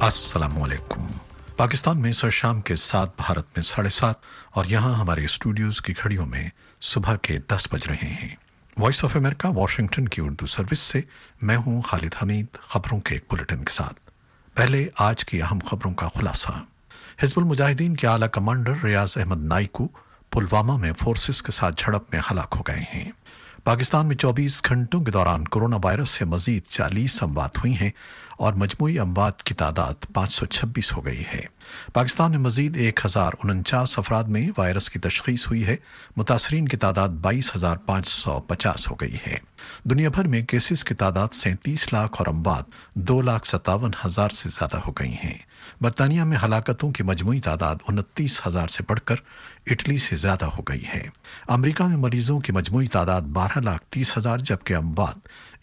अस्सलामुअलैकुम। पाकिस्तान में इस शाम के 7, भारत में 7:30 और यहाँ हमारे स्टूडियोज की घड़ियों में सुबह के 10 बज रहे हैं। वॉइस ऑफ अमेरिका वाशिंगटन की उर्दू सर्विस से मैं हूँ खालिद हमीद, खबरों के एक बुलेटिन के साथ। पहले आज की अहम खबरों का खुलासा। हिजबुल मुजाहिदीन के आला कमांडर रियाज अहमद नाइकू पुलवामा में फोर्सेस के साथ झड़प में हलाक हो गए हैं। पाकिस्तान में 24 घंटों के दौरान कोरोना वायरस से मजीद 40 अमवात हुई हैं और मजमूई अमवात की तादाद 526 हो गई है। पाकिस्तान में मजीद 1049 अफराद में वायरस की तशखीस हुई है। मुतासरीन की तादाद 22,550 हो गई है। दुनिया भर में केसेस की तादाद 37 लाख और अमवात 2,57,000 से ज़्यादा हो गई हैं। बरतानिया में हलाकतों की मजमूई तादाद 29,000 से बढ़कर इटली से ज़्यादा हो गई है। अमेरिका में मरीजों की मजमूई तादाद 12,30,000 जबकि अमवात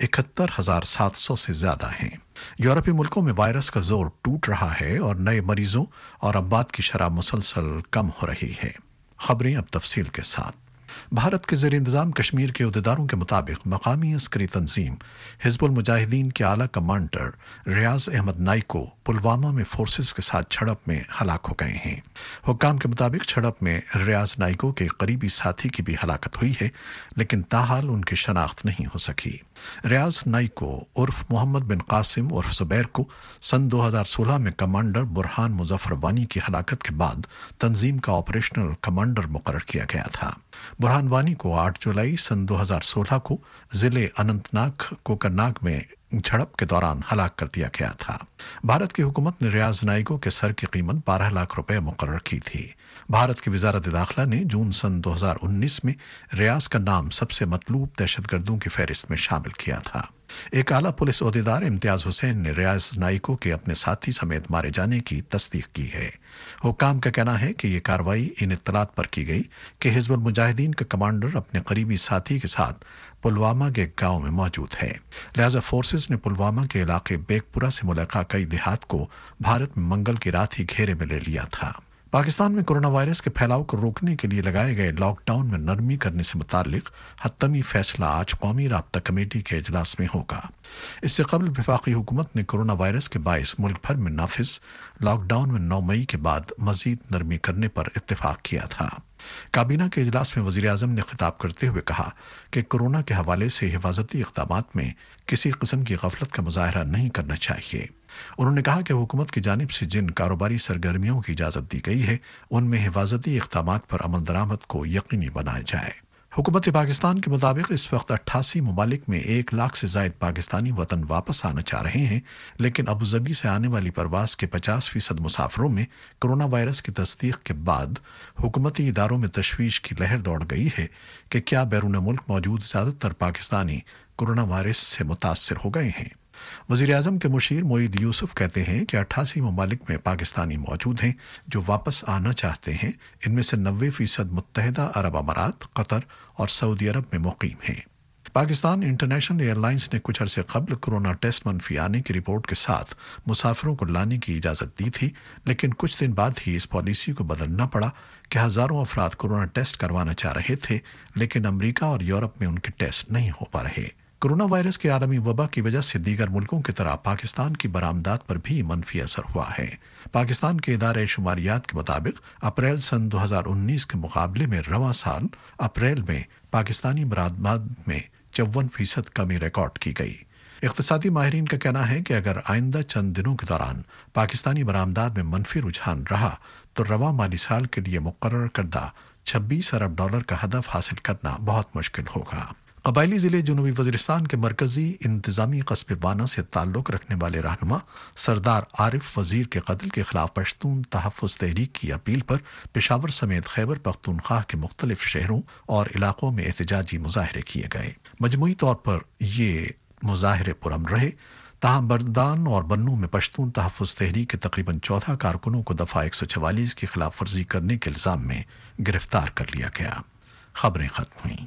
71,700 से ज़्यादा हैं। यूरोपीय मुल्कों में वायरस का जोर टूट रहा है और नए मरीजों और अमवात की शरह मुसलसल कम हो रही है। खबरें अब तफसील के साथ। भारत के ज़ेर इंतज़ाम कश्मीर के अहदेदारों के मुताबिक मकामी अस्करी तंजीम हिजबुल मुजाहिदीन के आला कमांडर रियाज अहमद नाइको पुलवामा में फोर्सेस के साथ झड़प में हलाक हो गए हैं। हुक्काम के मुताबिक झड़प में रियाज नाइको के करीबी साथी की भी हलाकत हुई है, लेकिन ताहाल उनकी शनाख्त नहीं हो सकी। रियाज नाइको उर्फ मोहम्मद बिन कासिम उर्फ जुबैर को सन 2016 में कमांडर बुरहान मुजफ्फर वानी की हलाकत के बाद तंजीम का ऑपरेशनल कमांडर मुकर्रर किया गया था। बुरहान वानी को 8 जुलाई सन 2016 को जिले अनंतनाग कोकरनाग में झड़प के दौरान हलाक कर दिया गया था। भारत की हुकूमत ने रियाज नाइको के सर की कीमत 12 लाख रुपए मुकर्रर की थी। भारत की वजारत दाखिला ने जून सन 2019 में रियाज का नाम सबसे मतलूब दहशतगर्दों की फहरिस्त में शामिल किया था। एक आला पुलिस ओहदेदार इम्तियाज हुसैन ने रियाज नाइको के अपने साथी समेत मारे जाने की तस्दीक की है। हुक्काम का कहना है कि ये कार्रवाई इन इत्तलात पर की गई कि हिजबुल मुजाहिदीन का कमांडर अपने करीबी साथी के साथ पुलवामा के गांव में मौजूद है। लिहाजा फोर्सेस ने पुलवामा के इलाके बेगपुरा से मुल्का कई देहात को भारत में मंगल की रात ही घेरे में ले लिया था। पाकिस्तान में कोरोना वायरस के फैलाव को रोकने के लिए लगाए गए लॉकडाउन में नरमी करने से मुतालिक हत्तमी फैसला आज कौमी राब्ता कमेटी के इजलास में होगा। इससे कबल वफाकी हुकूमत ने कोरोना वायरस के बायस मुल्क भर में नाफिज लॉकडाउन में 9 मई के बाद मजीद नरमी करने पर इत्तेफाक किया था। काबीना के इजलास में वज़ीर आज़म ने खिताब करते हुए कहा कि कोरोना के हवाले से हिफाजती इक़दामात में किसी किस्म की गफलत का मुजाहरा नहीं करना चाहिए। उन्होंने कहा कि हुकूमत की जानिब से जिन कारोबारी सरगर्मियों की इजाज़त दी गई है उनमें हिफाजती इक़दामात पर अमल दरामद को यकीनी बनाया जाए। हुकूमत पाकिस्तान के मुताबिक इस वक्त 88 ममालिक में 1 लाख से ज़ायद पाकिस्तानी वतन वापस आना चाह रहे हैं, लेकिन अबूज़बी से आने वाली परवास के 50% मुसाफरों में कोरोना वायरस की तस्दीक के बाद हुकूमती इदारों में तशवीश की लहर दौड़ गई है कि क्या बैरून मुल्क मौजूद ज़्यादातर पाकिस्तानी कोरोना वायरस से मुतासर हो गए हैं। वज़ीर आज़म के मुशीर मोईद यूसुफ कहते हैं कि 88 ममालिक में पाकिस्तानी मौजूद हैं जो वापस आना चाहते हैं। इनमें से 90% मुत्तहिदा अरब अमारात, कतर और सऊदी अरब में मुकीम हैं। पाकिस्तान इंटरनेशनल एयरलाइंस ने कुछ अरसे कबल कोरोना टेस्ट मनफी आने की रिपोर्ट के साथ मुसाफिरों को लाने की इजाज़त दी थी, लेकिन कुछ दिन बाद ही इस पॉलिसी को बदलना पड़ा कि हज़ारों अफराद कोरोना टेस्ट करवाना चाह रहे थे, लेकिन अमरीका और यूरोप में उनके टेस्ट नहीं हो पा रहे। कोरोना वायरस के आलमी वबा की वजह से दीगर मुल्कों की तरह पाकिस्तान की बरामदात पर भी मनफी असर हुआ है। पाकिस्तान के इदारे शुमारियात के मुताबिक अप्रैल सन 2019 के मुकाबले में रवां साल अप्रैल में पाकिस्तानी बरामदात में 54% कमी रिकॉर्ड की गई। इक़्तिसादी माहिरीन का कहना है कि अगर आइंदा चंद दिनों के दौरान पाकिस्तानी बरामदात में मनफी रुझान रहा तो रवां माली साल के लिए मुकर्रर करदा $26 अरब का हदफ हासिल करना बहुत मुश्किल होगा। कबायली ज़िले जनूबी वज़ीरिस्तान के मरकज़ी इंतज़ामी कस्बे बाना से ताल्लुक़ रखने वाले रहनुमा सरदार आरिफ वज़ीर के कत्ल के खिलाफ पश्तून तहफ़्फ़ुज़ तहरीक की अपील पर पेशावर समेत खैबर पख्तूनख्वा के मुख्तलिफ शहरों और इलाक़ों में एहतजाजी मुज़ाहरे किए गए। मजमूई तौर पर ये मुज़ाहरे पुरअमन रहे, ताहम बरदान और बन्नू में पश्तून तहफ़्फ़ुज़ तहरीक के तकरीबन 14 कारकुनों को दफ़ा 144 की खिलाफ वर्जी करने के इल्ज़ाम में गिरफ्तार कर लिया गया। खबरें ख़त्म हुईं।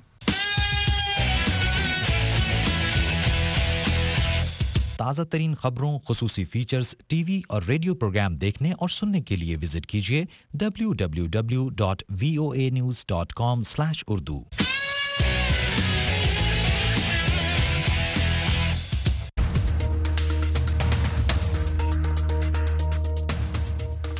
ताज़ा तरीन खबरों, खुसूसी फीचर्स, टीवी और रेडियो प्रोग्राम देखने और सुनने के लिए विजिट कीजिए www.voanews.com/urdu।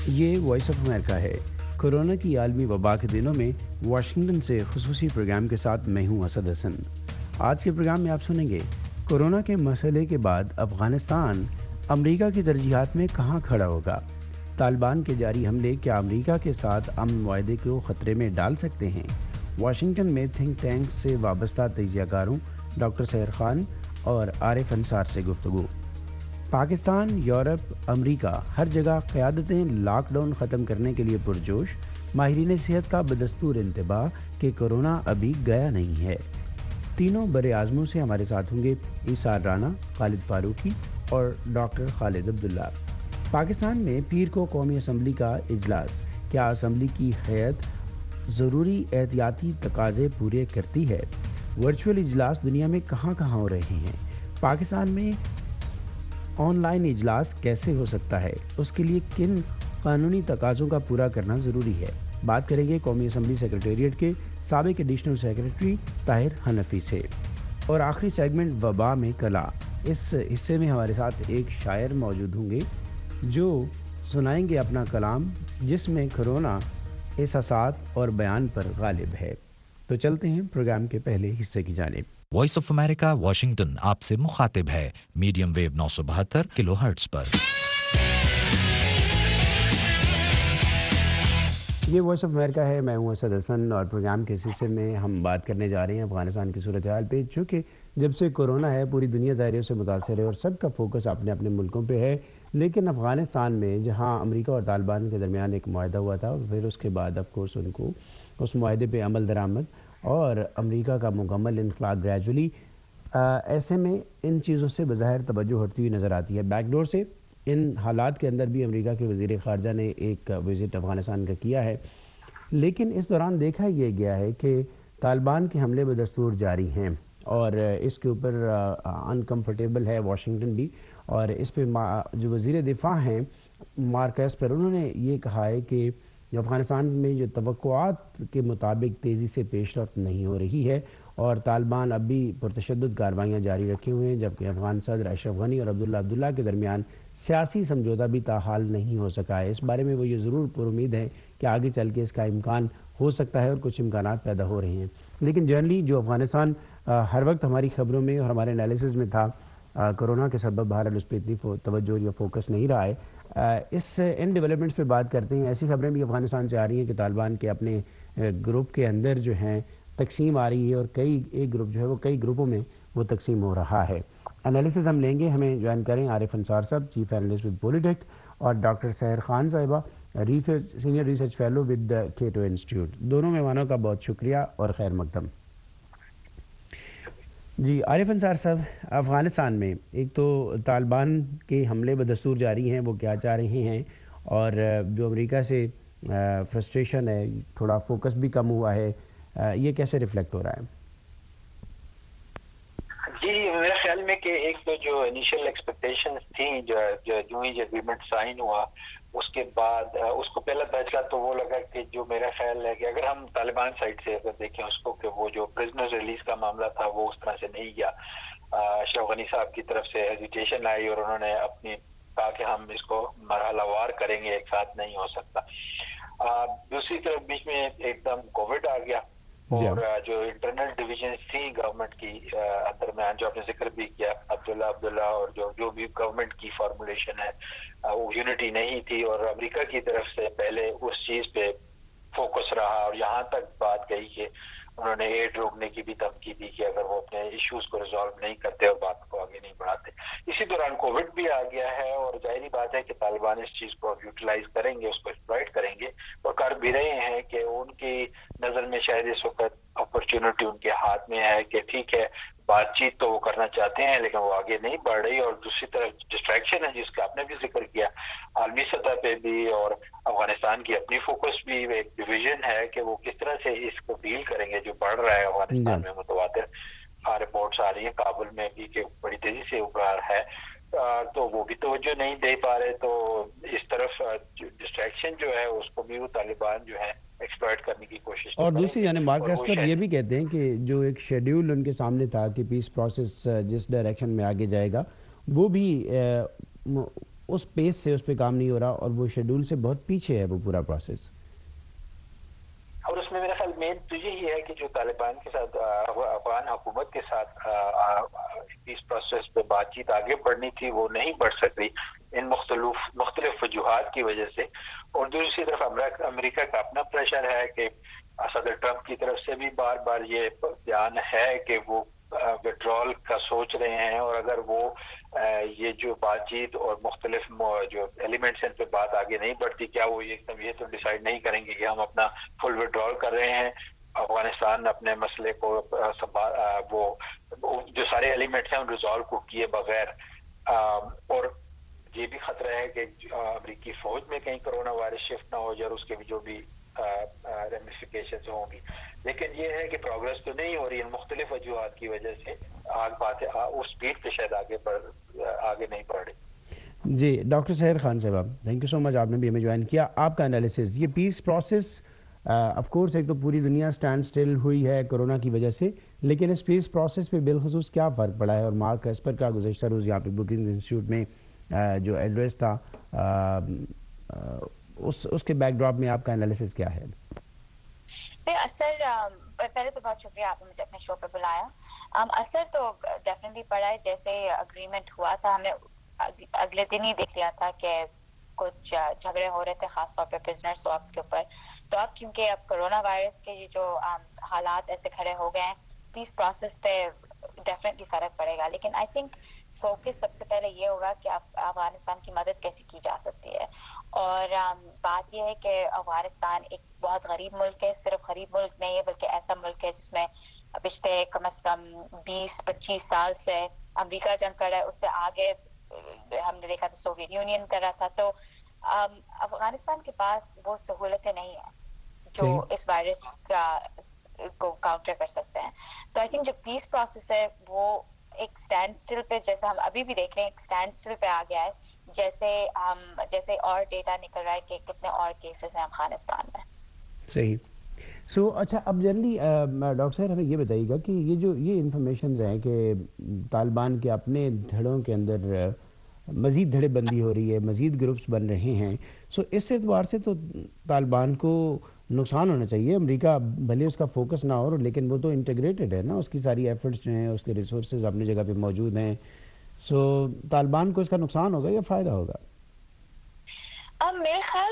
یہ وائس آف امریکہ ہے۔ کورونا کی عالمی وبا کے دنوں میں واشنگٹن سے خصوصی پروگرام کے ساتھ میں ہوں اسد حسن۔ آج کے پروگرام میں آپ سنیں گے کورونا کے مسئلے کے بعد افغانستان امریکہ کی ترجیحات میں کہاں کھڑا ہوگا، طالبان کے جاری حملے کیا امریکہ کے ساتھ امن معاہدے کو خطرے میں ڈال سکتے ہیں، واشنگٹن میں تھنک ٹینک سے وابستہ تجزیہ کاروں ڈاکٹر سحر خان اور عارف انصار سے گفتگو۔ پاکستان، یورپ، امریکہ ہر جگہ قیادتیں لاک ڈاؤن ختم کرنے کے لیے پرجوش، ماہرین صحت کا بدستور انتباہ کہ کورونا ابھی گیا نہیں ہے۔ تینوں بر اعظموں سے ہمارے ساتھ ہوں گے ایثار رانا، خالد فاروقی اور ڈاکٹر خالد عبداللہ۔ پاکستان میں پیر کو قومی اسمبلی کا اجلاس، کیا اسمبلی کی ہیئت ضروری احتیاطی تقاضے پورے کرتی ہے؟ ورچوئل اجلاس دنیا میں کہاں کہاں ہو رہے ہیں؟ پاکستان میں آن لائن اجلاس کیسے ہو سکتا ہے؟ اس کے لیے کن قانونی تقاضوں کا پورا کرنا ضروری ہے؟ بات کریں گے قومی اسمبلی سیکریٹریٹ کے سابق ایڈیشنل سیکریٹری طاہر حنفی سے۔ اور آخری سیگمنٹ وبا میں کلا، اس حصے میں ہمارے ساتھ ایک شاعر موجود ہوں گے جو سنائیں گے اپنا کلام جس میں کرونا احساسات اور بیان پر غالب ہے۔ تو چلتے ہیں پروگرام کے پہلے حصے کی جانب۔ وائس آف امریکہ واشنگٹن آپ سے مخاطب ہے میڈیم ویو 972 کلو ہرٹز پر۔ یہ وائس آف امریکہ ہے، میں ہوں اسد حسن، اور پروگرام کے اس حصے میں ہم بات کرنے جا رہے ہیں افغانستان کی صورتحال پہ، چونکہ جب سے کورونا ہے پوری دنیا ظاہر سے متاثر ہے اور سب کا فوکس اپنے اپنے ملکوں پہ ہے، لیکن افغانستان میں جہاں امریکہ اور طالبان کے درمیان ایک معاہدہ ہوا تھا، پھر اس کے بعد آف کورس ان کو اس معاہدے پہ عمل درآمد اور امریکہ کا مکمل انخلا گریجولی، ایسے میں ان چیزوں سے بظاہر توجہ ہٹتی ہوئی نظر آتی ہے۔ بیک ڈور سے ان حالات کے اندر بھی امریکہ کے وزیر خارجہ نے ایک وزٹ افغانستان کا کیا ہے، لیکن اس دوران دیکھا یہ گیا ہے کہ طالبان کے حملے بدستور جاری ہیں اور اس کے اوپر انکمفرٹیبل ہے واشنگٹن بھی، اور اس پہ جو وزیر دفاع ہیں مارک ایسپر، انہوں نے یہ کہا ہے کہ افغانستان میں جو توقعات کے مطابق تیزی سے پیش رفت نہیں ہو رہی ہے اور طالبان اب بھی پرتشدد کارروائیاں جاری رکھے ہوئے ہیں، جبکہ افغان صدر اشرف غنی اور عبداللہ کے درمیان سیاسی سمجھوتہ بھی تاحال نہیں ہو سکا ہے۔ اس بارے میں وہ یہ ضرور پر امید ہے کہ آگے چل کے اس کا امکان ہو سکتا ہے اور کچھ امکانات پیدا ہو رہے ہیں، لیکن جنرلی جو افغانستان ہر وقت ہماری خبروں میں اور ہمارے انالیسز میں تھا، کورونا کے سبب بہرحال اس پہ اتنی توجہ یا فوکس نہیں رہا ہے۔ ان ڈیولپمنٹس پہ بات کرتے ہیں۔ ایسی خبریں بھی افغانستان سے آ رہی ہیں کہ طالبان کے اپنے گروپ کے اندر جو ہیں تقسیم آ رہی ہے اور ایک گروپ جو ہے وہ کئی گروپوں میں وہ تقسیم ہو رہا ہے۔ انالیسز ہم لیں گے، ہمیں جوائن کریں عارف انصار صاحب، چیف اینالسٹ ود پولیٹیکٹ، اور ڈاکٹر سحر خان صاحبہ، senior research fellow with Cato Institute. دونوں مہمانوں کا بہت شکریہ اور خیر مقدم۔ جی عارف انصار صاحب، افغانستان میں ایک تو طالبان کے حملے بدستور جاری ہیں، وہ کیا چاہ رہے ہیں، اور جو امریکہ سے فرسٹریشن ہے، تھوڑا فوکس بھی کم ہوا ہے، یہ کیسے ریفلیکٹ ہو رہا ہے؟ جی میرے خیال میں کہ ایک تو جو انیشیل ایکسپیکٹیشنز تھیں، جو ہی اگریمنٹ سائن ہوا اس کے بعد اس کو پہلا فیصلہ تو وہ لگا کہ جو میرا خیال ہے کہ اگر ہم طالبان سائڈ سے اگر دیکھیں اس کو، کہ وہ جو پرزنر ریلیز کا معاملہ تھا وہ اس طرح سے نہیں گیا، اشرف غنی صاحب کی طرف سے ہیزیٹیشن آئی اور انہوں نے اپنی کہا کہ ہم اس کو مرحلہ وار کریں گے، ایک ساتھ نہیں ہو سکتا۔ دوسری طرف بیچ میں ایک دم کووڈ آ گیا اور جو انٹرنل ڈویژنز تھیں گورنمنٹ کی درمیان، جو آپ نے ذکر بھی کیا عبداللہ اور جو بھی گورنمنٹ کی فارمولیشن ہے وہ یونٹی نہیں تھی، اور امریکہ کی طرف سے پہلے اس چیز پہ فوکس رہا اور یہاں تک بات گئی کہ انہوں نے ایڈ روکنے کی بھی دھمکی دی کہ اگر وہ اپنے ایشوز کو ریزالو نہیں کرتے اور بات کو آگے نہیں بڑھاتے۔ اسی دوران کووڈ بھی آ گیا ہے اور ظاہری بات ہے کہ طالبان اس چیز کو یوٹیلائز کریں گے، اس کو ایکسپلائٹ کریں گے، اور کر بھی رہے ہیں کہ ان کی نظر میں شاید اس وقت اپرچونٹی ان کے ہاتھ میں ہے کہ ٹھیک ہے بات چیت تو وہ کرنا چاہتے ہیں لیکن وہ آگے نہیں بڑھ رہی، اور دوسری طرف ڈسٹریکشن ہے جس کا آپ نے بھی ذکر کیا عالمی سطح پہ بھی، اور افغانستان کی اپنی فوکس بھی ایک ڈویژن ہے کہ وہ کس طرح سے اس کو ڈیل کریں گے جو بڑھ رہا ہے افغانستان میں۔ متواتر رپورٹس آ رہی ہیں کابل میں بھی کہ بڑی تیزی سے ابھار ہے، تو وہ بھی توجہ نہیں دے پا رہے، تو اس طرف ڈسٹریکشن جو ہے اس کو بھی وہ طالبان جو ہے ایکسپلائٹ کرنے کی کوشش، اور دوسری یعنی مارک ایسپر یہ بھی کہتے ہیں کہ جو ایک شیڈیول ان کے سامنے تھا کہ پیس پروسیس جس ڈائریکشن میں آگے جائے گا، وہ بھی اس پیس سے اس پہ کام نہیں ہو رہا اور وہ شیڈول سے بہت پیچھے ہے وہ پورا پروسیس. اور اس میں میرا خیال مین تو یہی ہے کہ جو طالبان کے ساتھ افغان حکومت کے ساتھ اس پروسیس پہ بات چیت آگے بڑھنی تھی وہ نہیں بڑھ سکتی ان مختلف وجوہات کی وجہ سے. اور دوسری طرف امریکہ کا اپنا پریشر ہے کہ صدر ٹرمپ کی طرف سے بھی بار بار یہ بیان ہے کہ وہ وڈرال کا سوچ رہے ہیں، اور اگر وہ یہ جو بات چیت اور مختلف جو ایلیمنٹس ان پہ بات آگے نہیں بڑھتی، کیا وہ یہ تو ڈیسائیڈ نہیں کریں گے کہ ہم اپنا فل وڈرال کر رہے ہیں، افغانستان اپنے مسئلے کو وہ جو سارے ایلیمنٹس ہیں ریزالو کو کیے بغیر. اور یہ بھی خطرہ ہے کہ امریکی فوج میں کہیں کرونا وائرس شفٹ نہ ہو جائے اور اس کے بھی جو بھی ریمیفیکیشنز ہوں گی. لیکن یہ ہے کہ پروگرس تو نہیں ہو رہی ان مختلف وجوہات کی وجہ سے، باتیں اس سپیڈ پہ شاید آگے نہیں بڑھ رہی. جی ڈاکٹر سحر خان صاحب، تھینک یو سو مچ، آپ نے بھی ہمیں جوائن کیا. آپ کا انالیسز یہ پیس پروسیس آف کورس ایک تو پوری دنیا سٹینڈ سٹل ہوئی ہے کورونا کی وجہ سے، لیکن اس پیس پروسیس پہ بالخصوص کیا فرق پڑا ہے؟ اور مارک ایسپر کا گزشتہ روز یہاں پہ بروکنگ انسٹیٹیوٹ میں جو ایڈریس تھا اس کے بیک ڈراپ میں آپ کا انالیسز کیا ہے؟ اثر پہلے تو بہت شکریہ آپ نے مجھے اپنے شو پہ بلایا. اثر تو ڈیفینیٹلی پڑا ہے. جیسے اگریمنٹ ہوا تھا ہم نے اگلے دن ہی دیکھ لیا تھا کہ کچھ جھگڑے ہو رہے تھے خاص طور پہ پرزنر سواپس کے اوپر. تو اب کیونکہ اب کرونا وائرس کے یہ جو حالات ایسے کھڑے ہو گئے ہیں، پیس پروسیس پہ ڈیفینیٹلی فرق پڑے گا. لیکن آئی تھنک فوکس سب سے پہلے یہ ہوگا کہ افغانستان کی مدد کیسے کی جا سکتی ہے. اور بات یہ ہے کہ افغانستان ایک بہت غریب ملک ہے. صرف غریب ملک نہیں ہے بلکہ ایسا ملک ہے جس میں پچھلے کم از کم 20-25 سال سے امریکہ جنگ کر رہا ہے. اس سے آگے ہم نے دیکھا تھا سوویت یونین کر رہا تھا. تو افغانستان کے پاس وہ سہولتیں نہیں ہیں جو اس وائرس کو کاؤنٹر کر سکتے ہیں. تو آئی تھنک جو پیس پروسیس ہے وہ ایک سٹینڈ سٹل پہ، جیسے ہم ابھی بھی دیکھ رہے ہیں، ایک سٹینڈ سٹل پہ آ گیا ہے. جیسے اور ڈیٹا نکل رہا ہے کہ کتنے اور کیسز ہیں افغانستان میں. صحیح. اچھا اب جنرلی ڈاکٹر صاحب ہمیں یہ بتائیے گا کہ یہ انفارمیشنز ہیں کہ طالبان کے اپنے دھڑوں کے اندر مزید دھڑے بندی ہو رہی ہے، مزید گروپس بن رہے ہیں. اس اعتبار سے تو طالبان کو نقصان ہونا چاہیے. امریکہ بھلے اس کا فوکس نہ ہو لیکن وہ تو انٹیگریٹڈ ہے نا، اس کی ساری ایفرٹس جو ہیں، اس کے ریسورسز اپنی جگہ پہ موجود ہیں. طالبان کو اس کا نقصان ہوگا یا فائدہ ہوگا؟ میرے خیال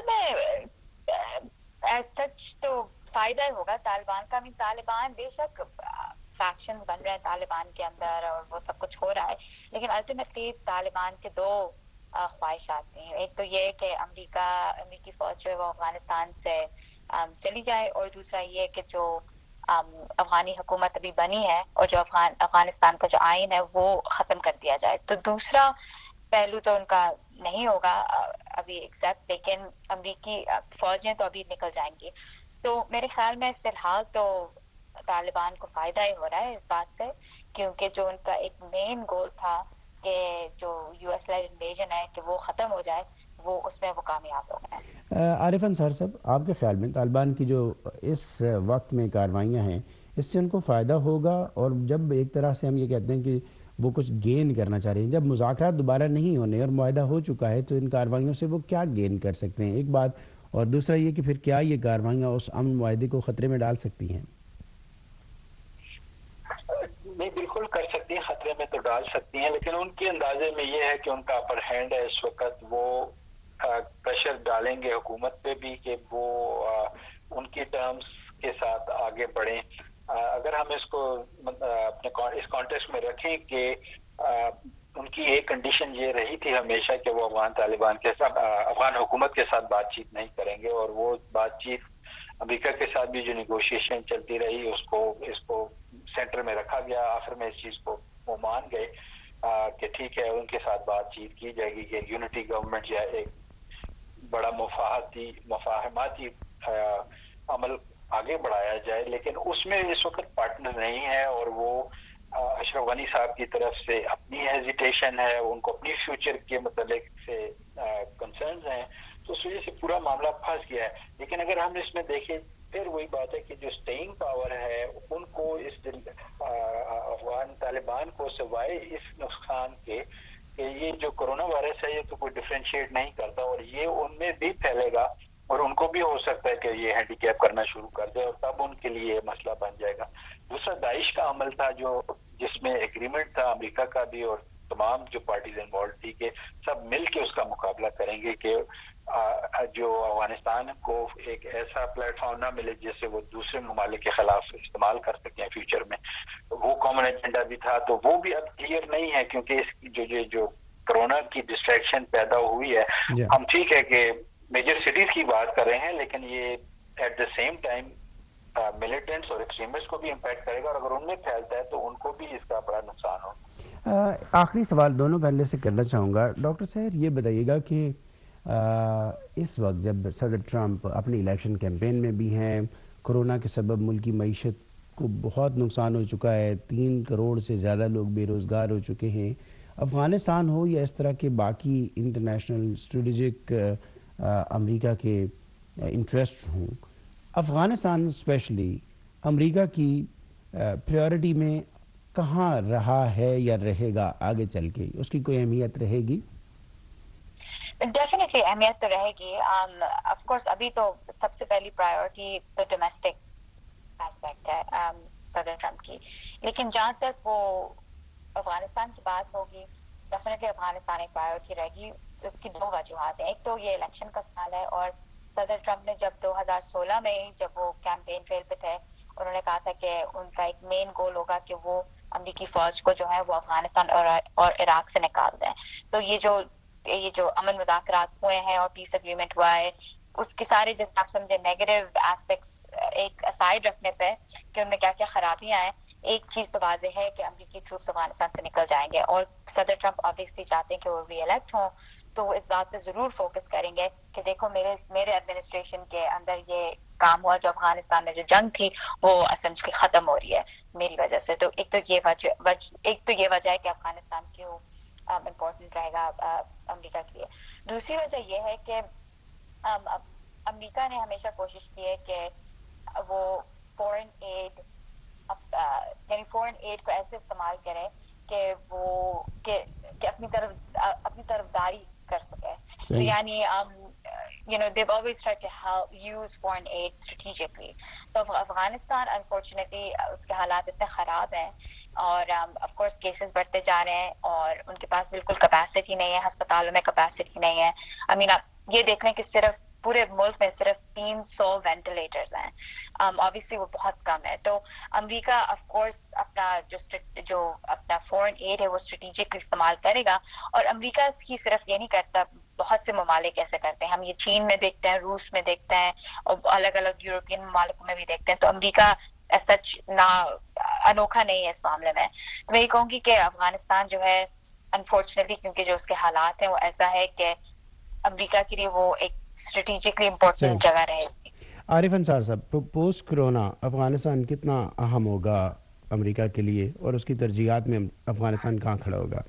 میں سچ تو فائدہ ہی ہوگا طالبان کا. طالبان بے شک فیکشنز بن رہے ہیں طالبان کے اندر اور وہ سب کچھ ہو رہا ہے، لیکن الٹیمیٹلی طالبان کے دو خواہشات ہیں. ایک تو یہ کہ امریکی فوج جو ہے وہ افغانستان سے چلی جائے، اور دوسرا یہ کہ جو افغانی حکومت ابھی بنی ہے اور جو افغانستان کا جو آئین ہے وہ ختم کر دیا جائے. تو دوسرا پہلو تو ان کا نہیں ہوگا ابھی ایکسیپٹ، لیکن امریکی فوجیں تو ابھی نکل جائیں گی. تو میرے خیال میں فی الحال تو طالبان کو فائدہ ہی ہو رہا ہے اس بات سے، کیونکہ جو ان کا ایک مین گول تھا کہ جو یو ایس لیڈ انویژن ہے کہ وہ ختم ہو جائے، وہ اس میں وہ کامیاب ہو گئے. عارف انصار صاحب، آپ کے خیال میں طالبان کی جو اس وقت میں کارروائیاں ہیں، اس سے ان کو فائدہ ہوگا؟ اور جب ایک طرح سے ہم یہ کہتے ہیں کہ وہ کچھ گین کرنا چاہ رہے ہیں، جب مذاکرات دوبارہ نہیں ہونے اور معاہدہ ہو چکا ہے، تو ان کارروائیوں سے وہ کیا گین کر سکتے ہیں؟ ایک بات. اور دوسرا یہ کہ پھر کیا یہ کارروائیاں اس امن معاہدے کو خطرے میں ڈال سکتی ہیں؟ نہیں، بالکل کر سکتی ہیں، خطرے میں تو ڈال سکتی ہیں، لیکن ان کے اندازے میں یہ ہے کہ ان کا اپر ہینڈ ہے اس وقت. وہ پریشر ڈالیں گے حکومت پہ بھی کہ وہ ان کی ٹرمز کے ساتھ آگے بڑھیں. اگر ہم اس کو اپنے اس کانٹیکسٹ میں رکھیں کہ ان کی ایک کنڈیشن یہ رہی تھی ہمیشہ کہ وہ افغان حکومت کے ساتھ بات چیت نہیں کریں گے، اور وہ بات چیت امریکہ کے ساتھ بھی جو نیگوشیشن چلتی رہی اس کو سینٹر میں رکھا گیا. آخر میں اس چیز کو وہ مان گئے کہ ٹھیک ہے ان کے ساتھ بات چیت کی جائے گی کہ یونٹی گورنمنٹ یا ایک بڑا مفاہماتی عمل آگے بڑھایا جائے. لیکن اس میں اس وقت پارٹنر نہیں ہے، اور وہ اشرف غنی صاحب کی طرف سے اپنی ہیزیٹیشن ہے، ان کو اپنی فیوچر کے متعلق سے کنسرنز ہیں. تو اس وجہ سے پورا معاملہ پھنس گیا ہے. لیکن اگر ہم اس میں دیکھیں پھر وہی بات ہے کہ جو سٹینگ پاور ہے ان کو افغان طالبان کو سوائے اس نقصان کے کہ یہ جو کرونا وائرس ہے یہ تو کوئی डिफरेंशिएट नहीं करता और ये उनमें भी फैलेगा और उनको भी हो सकता है कि ये हैंडीकैप करना शुरू कर दे और तब उनके लिए मसला बन जाएगा। दूसरा दाइश का अमल था जो जिसमें एग्रीमेंट था अमेरिका का भी और तमाम जो पार्टीज इन्वॉल्व थी कि सब मिल के उसका मुकाबला करेंगे कि जो अफगानिस्तान को एक ऐसा प्लेटफॉर्म ना मिले जिससे वो दूसरे ममालिक के खिलाफ इस्तेमाल कर सकें फ्यूचर में। वो कॉमन एजेंडा भी था, तो वो भी अब क्लियर नहीं है क्योंकि इसकी जो कोरोना की डिस्ट्रैक्शन पैदा हुई है। हम ठीक है कि मेजर सिटीज की बात कर रहे हैं लेकिन ये at the same time militants और एक्सट्रीमिस्ट को भी इम्पैक्ट करेगा और अगर उनमें फैलता है तो उनको भी इसका बड़ा नुकसान होगा। आखिरी सवाल दोनों पहले से करना चाहूँगा। डॉक्टर साहब ये बताइएगा कि इस वक्त जब सदर ट्रंप अपनी इलेक्शन कैंपेन में भी हैं, कोरोना के सबब मुल्क की मईशत को बहुत नुकसान हो चुका है, 3 करोड़ से ज़्यादा लोग बेरोज़गार हो चुके हैं, अफ़गानिस्तान हो या इस तरह के बाकी इंटरनेशनल स्ट्रेटजिक अमेरिका के इंटरेस्ट हों, अफ़गानिस्तान स्पेशली अमेरिका की प्रायोरिटी में कहाँ रहा है या रहेगा आगे चल के? उसकी कोई अहमियत रहेगी? डेफिनेटली अहमियत तो रहेगी। ऑफ कोर्स अभी तो सबसे पहली प्रायोरिटी तो डोमेस्टिक एस्पेक्ट है सदर ट्रंप की, लेकिन जहाँ तक वो अफगानिस्तान की बात होगी डेफिनेटली अफगानिस्तान एक प्रायोरिटी रहेगी। उसकी 2 वजूहात हैं। एक तो ये इलेक्शन का साल है और सदर ट्रंप ने जब 2016 में जब वो कैंपेन ट्रेल पे थे उन्होंने कहा था कि उनका एक मेन गोल होगा कि वो अमेरिकी फौज को जो है वो अफगानिस्तान और इराक से निकाल दें। तो ये जो अमन मुज़ाकरात हुए हैं और पीस एग्रीमेंट हुआ है उसके सारे जैसे आप समझे नेगेटिव एस्पेक्ट्स एक असाइड रखने पे कि उनमें क्या क्या खराबियां हैं, एक चीज तो वाज़ेह है कि अमेरिकी ट्रूप्स अफगानिस्तान से निकल जाएंगे और सदर ट्रंप ऑब्वियसली चाहते हैं कि वो री इलेक्ट हों, तो वो इस बात पे जरूर फोकस करेंगे कि देखो मेरे एडमिनिस्ट्रेशन के अंदर ये काम हुआ, जो अफगानिस्तान में जो जंग थी वो एसेंशियली खत्म हो रही है मेरी वजह से। तो एक तो ये वजह है कि अफगानिस्तान क्यों इम्पोर्टेंट रहेगा अमेरिका के लिए। दूसरी वजह यह है कि अमेरिका ने हमेशा कोशिश की है कि वो फॉरेन एड को ऐसे इस्तेमाल करे कि वो कि अपनी तरफदारी कर सके। तो यानी they've always tried to help use foreign aid strategically. तो अफगानिस्तान अनफॉर्चुनेटली उसके हालात इतने ख़राब हैं और ऑफ कोर्स केसेस बढ़ते जा रहे हैं और उनके पास बिल्कुल कैपेसिटी नहीं है, अस्पतालों में कैपेसिटी नहीं है। आई मीन आप ये देख लें कि सिर्फ पूरे मुल्क में सिर्फ 300 वेंटिलेटर्स हैं। ऑब्वियसली वो बहुत कम है। तो अमेरिका ऑफ कोर्स अपना जो अपना फॉरेन एड है वो स्ट्रेटेजिकली इस्तेमाल करेगा और अमेरिका इसकी सिर्फ ये नहीं करता, बहुत से ममालिक ऐसे करते हैं। हम ये चीन में देखते हैं, रूस में देखते हैं और अलग अलग यूरोपियन ममालिकों में भी देखते हैं। तो अमेरिका सच ना अनोखा नहीं है इस मामले में। तो मैं ये कहूँगी कि अफगानिस्तान जो है अनफॉर्चुनेटली क्योंकि जो उसके हालात हैं वो ऐसा है कि अमेरिका के लिए वो एक स्ट्रेटेजिकली इम्पोर्टेंट जगह रहेगी। आरिफ अंसार साहब, पोस्ट कोरोना अफगानिस्तान कितना अहम होगा अमेरिका के लिए और उसकी तरजीहात में अफगानिस्तान कहाँ खड़ा होगा?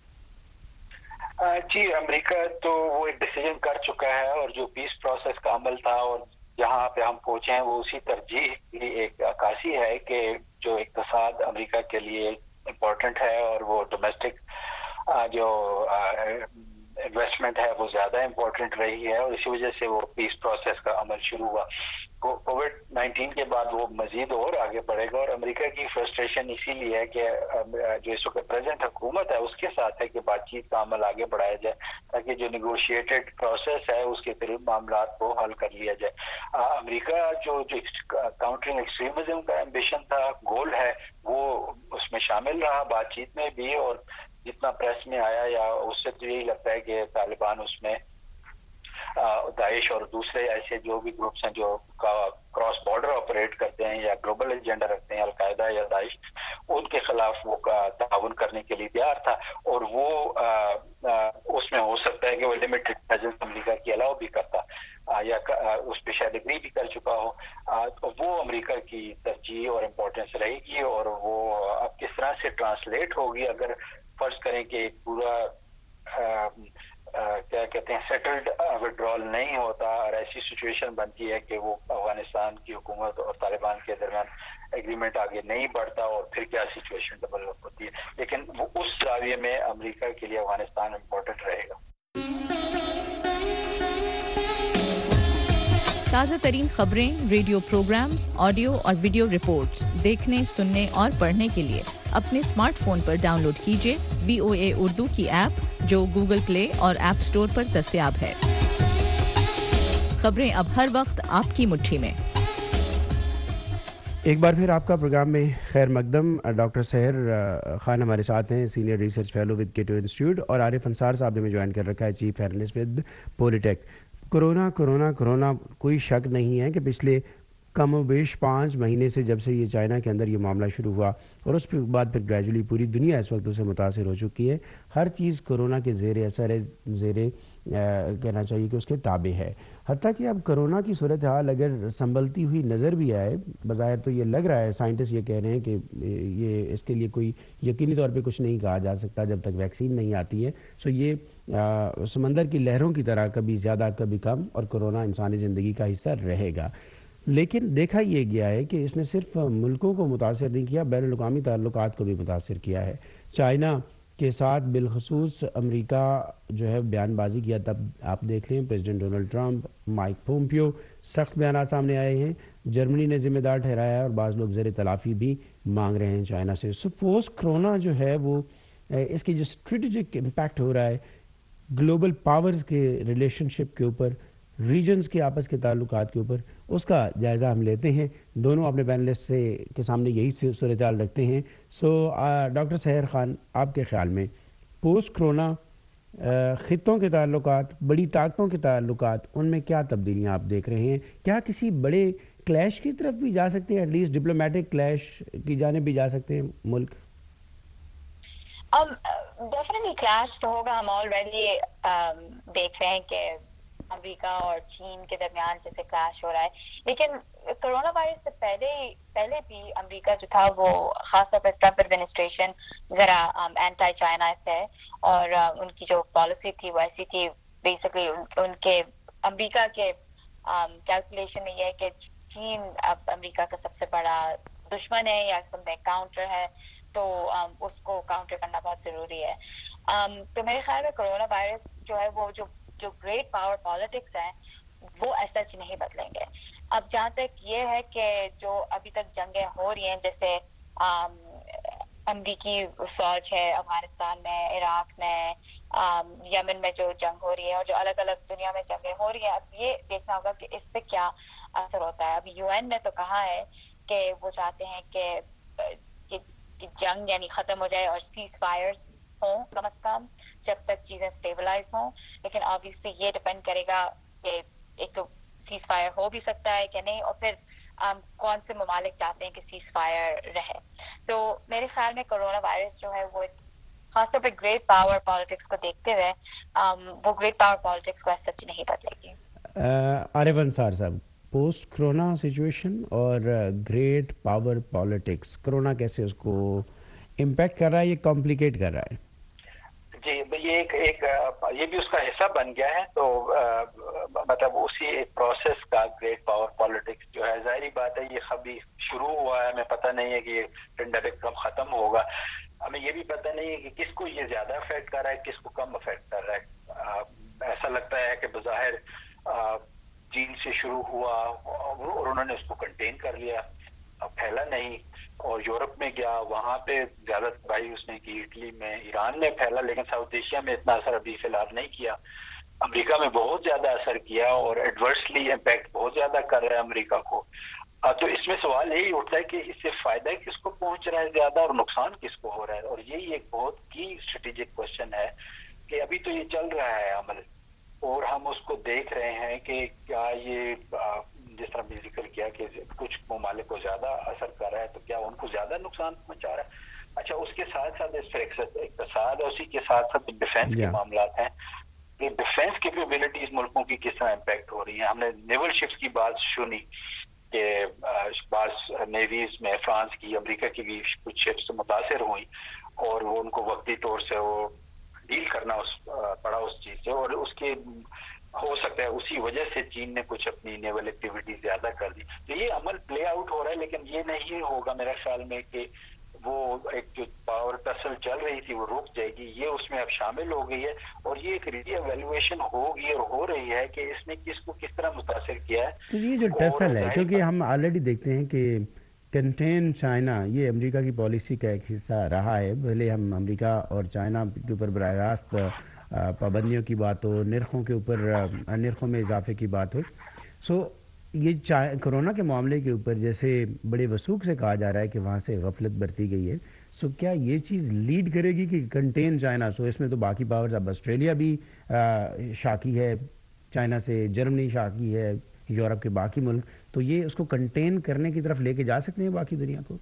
जी, अमेरिका तो वो एक डिसीजन कर चुका है और जो पीस प्रोसेस का अमल था और जहाँ पे हम पहुंचे हैं वो उसी तरजीह की एक अक्कासी है कि जो इक़्तिसाद अमेरिका के लिए इम्पोर्टेंट है और वो डोमेस्टिक जो इन्वेस्टमेंट है वो ज़्यादा इम्पोर्टेंट रही है और इसी वजह से वो पीस प्रोसेस का अमल शुरू हुआ। कोविड-19 के बाद वो मजीद और आगे बढ़ेगा और अमेरिका की फ्रस्ट्रेशन इसीलिए है कि जो इस वक्त प्रेजेंट हुकूमत है उसके साथ है कि बातचीत का अमल आगे बढ़ाया जाए ताकि जो निगोशिएटेड प्रोसेस है उसके तहत मामला को हल कर लिया जाए। अमेरिका जो काउंटरिंग एक्सट्रीमिज्म का एम्बिशन था, गोल है, वो उसमें शामिल रहा बातचीत में भी और जितना प्रेस में आया या उससे तो यही लगता है कि तालिबान उसमें दाइश और दूसरे ऐसे जो भी ग्रुप्स हैं जो क्रॉस बॉर्डर ऑपरेट करते हैं या ग्लोबल एजेंडा रखते हैं, अलकायदा या दाइश, उनके खिलाफ वो ताउन करने के लिए तैयार था और वो उसमें हो सकता है कि वो लिमिटेड प्रेजेंस अमेरिका की अलाउ भी करता या उस पर शायद एग्री भी कर चुका हो। तो वो अमेरिका की तरजीह और इम्पोर्टेंस रहेगी और वो अब किस तरह से ट्रांसलेट होगी अगर फर्ज करें कि पूरा क्या कहते हैं सेटल्ड विड्रॉल नहीं होता और ऐसी सिचुएशन बनती है कि वो अफगानिस्तान की हुकूमत और तालिबान के दरमियान एग्रीमेंट आगे नहीं बढ़ता और फिर क्या सिचुएशन डेवलप होती है। लेकिन वो उस जाविये में अमेरिका के लिए अफगानिस्तान इम्पोर्टेंट रहेगा। ताज़ा तरीन खबरें, रेडियो प्रोग्राम्स, ऑडियो और वीडियो रिपोर्ट्स देखने, सुनने और पढ़ने के लिए अपने स्मार्टफोन पर डाउनलोड कीजिए VOA उर्दू की ऐप, जो गूगल प्ले और ऐप स्टोर पर दस्तयाब है। खबरें अब हर वक्त आपकी मुट्ठी में। एक बार फिर आपका प्रोग्राम में खैर मकदम। डॉक्टर सहर खान हमारे साथ हैं, senior research fellow with Cato Institute, और आरिफ अंसार साहब ने हमें ज्वाइन कर रखा है, chief analyst with Politact. Corona corona corona, कोई शक नहीं है कि पिछले कम बेश 5 महीने से, जब से ये चाइना के अंदर ये मामला शुरू हुआ और उसके बाद फिर ग्रेजुअली पूरी दुनिया इस वक्त उससे मुतासिर हो चुकी है। हर चीज़ कोरोना के ज़ेर असर है, ज़ेर कहना चाहिए कि उसके ताबे है। हत्ता कि अब कोरोना की सूरत हाल अगर संभलती हुई नज़र भी आए, बज़ाहिर तो ये लग रहा है, साइंटिस्ट ये कह रहे हैं कि ये इसके लिए कोई यकीनी तौर पे कुछ नहीं कहा जा सकता जब तक वैक्सीन नहीं आती है। सो ये समंदर की लहरों की तरह कभी ज़्यादा कभी कम, और कोरोना इंसानी ज़िंदगी का हिस्सा रहेगा। लेकिन देखा ये गया है कि इसने सिर्फ मुल्कों को मुतासिर नहीं किया, बैन अल-अक़वामी ताल्लुकात को भी मुतासिर किया है। चाइना के साथ बिलखसूस अमेरिका जो है बयानबाजी किया, तब आप देख लें president Donald Trump, Mike Pompeo, सख्त बयान सामने आए हैं। जर्मनी ने जिम्मेदार ठहराया है और बाज़ लोग ज़ेर तलाफ़ी भी मांग रहे हैं चाइना से। सो पोस्ट कोरोना जो है वो इसकी जो स्ट्रेटजिक इम्पैक्ट हो रहा है ग्लोबल पावर्स के रिलेशनशिप के ऊपर, रीजन्स के आपस के ताल्लुकात के ऊपर, उसका जायज़ा हम लेते हैं। दोनों अपने पैनलिस्ट से के सामने यही सूरत हाल रखते हैं। सो डॉक्टर सहर खान, आपके ख़्याल में पोस्ट कोरोना ख़ित्तों के ताल्लुकात, बड़ी ताकतों के ताल्लुकात, उनमें क्या तब्दीलियाँ आप देख रहे हैं? क्या किसी बड़े क्लैश की तरफ भी जा सकते हैं, एटलीस्ट डिप्लोमेटिक क्लैश की जानिब भी जा सकते हैं मुल्क? डेफिनेटली क्लैश तो होगा। हम ऑलरेडी देख रहे हैं कि अमेरिका और चीन के दरमियान जैसे क्लैश हो रहा है, लेकिन कोरोना वायरस से पहले भी अमेरिका जो था वो खासतौर पर ट्रंप एडमिनिस्ट्रेशन जरा एंटी चाइना थे, और उनकी जो पॉलिसी थी वो ऐसी थी, बेसिकली उनके अमेरिका के कैलकुलेशन में ये है कि चीन अब अमेरिका का सबसे बड़ा दुश्मन है या समझे काउंटर है, तो उसको काउंटर करना बहुत जरूरी है। तो मेरे ख्याल में कोरोना वायरस जो है वो जो ग्रेट पावर पॉलिटिक्स है वो ऐसा नहीं बदलेंगे। अब जहाँ तक ये है कि जो अभी तक जंगें हो रही हैं, जैसे अमरीकी फौज है अफगानिस्तान में, इराक में, यमन में जो जंग हो रही है, और जो अलग अलग दुनिया में जंगें हो रही है, अब ये देखना होगा कि इस पे क्या असर होता है। अभी UN ने तो कहा है कि वो चाहते हैं कि जंग यानी खत्म हो जाए और सीज फायर्स हों कम से कम जब तक चीजें स्टेबलाइज हों, लेकिन ऑब्वियसली ये डिपेंड करेगा कि एक तो सीज फायर हो भी सकता है कि नहीं, और फिर कौन से ममालिक चाहते हैं कि सीज फायर रहे। तो मेरे ख्याल में कोरोना वायरस जो है वो खासतौर पे ग्रेट पावर पॉलिटिक्स को देखते हुए वो ग्रेट पावर पॉलिटिक्स को सच नहीं बदलेगी। आरिफ अंसार साहब, पोस्ट कोरोना सिचुएशन और ग्रेट पावर पॉलिटिक्स, कोरोना कैसे उसको इम्पैक्ट कर रहा है, ये कॉम्प्लिकेट कर रहा है? जी, ये भी उसका हिस्सा बन गया है। तो मतलब उसी एक प्रोसेस का ग्रेट पावर पॉलिटिक्स जो है, जाहिर बात है ये अभी शुरू हुआ है, हमें पता नहीं है कि ये पेंडेमिक कब खत्म होगा। हमें ये भी पता नहीं है कि किसको ये ज्यादा अफेक्ट कर रहा है, किसको कम अफेक्ट कर रहा है। ऐसा लगता है कि बज़ाहिर चीन से शुरू हुआ और उन्होंने उसको कंटेन कर लिया, फैला नहीं, और यूरोप में गया, वहां पे ज्यादा तबाही उसने की, इटली में, ईरान में फैला, लेकिन साउथ एशिया में इतना असर अभी फिलहाल नहीं किया। अमेरिका में बहुत ज्यादा असर किया और एडवर्सली इम्पैक्ट बहुत ज्यादा कर रहा है अमेरिका को। तो इसमें सवाल यही उठता है कि इससे फायदा किसको पहुंच रहा है ज्यादा और नुकसान किसको हो रहा है, और यही एक बहुत की स्ट्रेटेजिक क्वेश्चन है कि अभी तो ये चल रहा है अमल, और हम उसको देख रहे हैं कि क्या ये जिस तरह भी जिक्र किया कि कुछ ममालिक को ज्यादा असर कर रहा है, तो क्या उनको ज्यादा नुकसान पहुंचा रहा है। अच्छा, उसके साथ साथ इस पर इक़्तिसाद है, उसी के साथ साथ डिफेंस के मामला हैं कि डिफेंस कैपेबिलिटीज मुल्कों की किस तरह इम्पैक्ट हो रही है। हमने नेवल शिप्स की बात सुनी कि बाज़ नेवीज में फ्रांस की, अमेरिका की भी कुछ शिप्स मुतासर हुई, और वो उनको वक्ती तौर से वो डील करना पड़ा उस चीज से, और उसके हो सकता है उसी वजह से चीन ने कुछ अपनी नेवल एक्टिविटी ज्यादा कर दी। तो ये अमल प्ले आउट हो रहा है, लेकिन ये नहीं होगा मेरे ख्याल में कि وہ ایک جو پاور ٹسل چل رہی تھی وہ رک جائے گی، یہ اس میں اب شامل ہو گئی ہے، اور یہ ایک ری ایویلویشن ہوگی اور ہو رہی ہے کہ اس نے کس کو کس طرح متاثر کیا ہے۔ تو یہ جو ٹسل ہے، کیونکہ ہم آلریڈی دیکھتے ہیں کہ کنٹین چائنا یہ امریکہ کی پالیسی کا ایک حصہ رہا ہے، بھلے ہم امریکہ اور چائنا کے اوپر براہ راست پابندیوں کی بات ہو، نرخوں کے اوپر نرخوں میں اضافے کی بات ہو، سو یہ کرونا کے معاملے کے اوپر جیسے بڑے وثوق سے کہا جا رہا ہے کہ وہاں سے غفلت برتی گئی ہے، سو کیا یہ چیز لیڈ کرے گی کہ کنٹین چائنا، سو اس میں تو باقی پاورز، اب آسٹریلیا بھی شاکی ہے چائنا سے، جرمنی شاکی ہے، یورپ کے باقی ملک، تو یہ اس کو کنٹین کرنے کی طرف لے کے جا سکتے ہیں باقی دنیا کو؟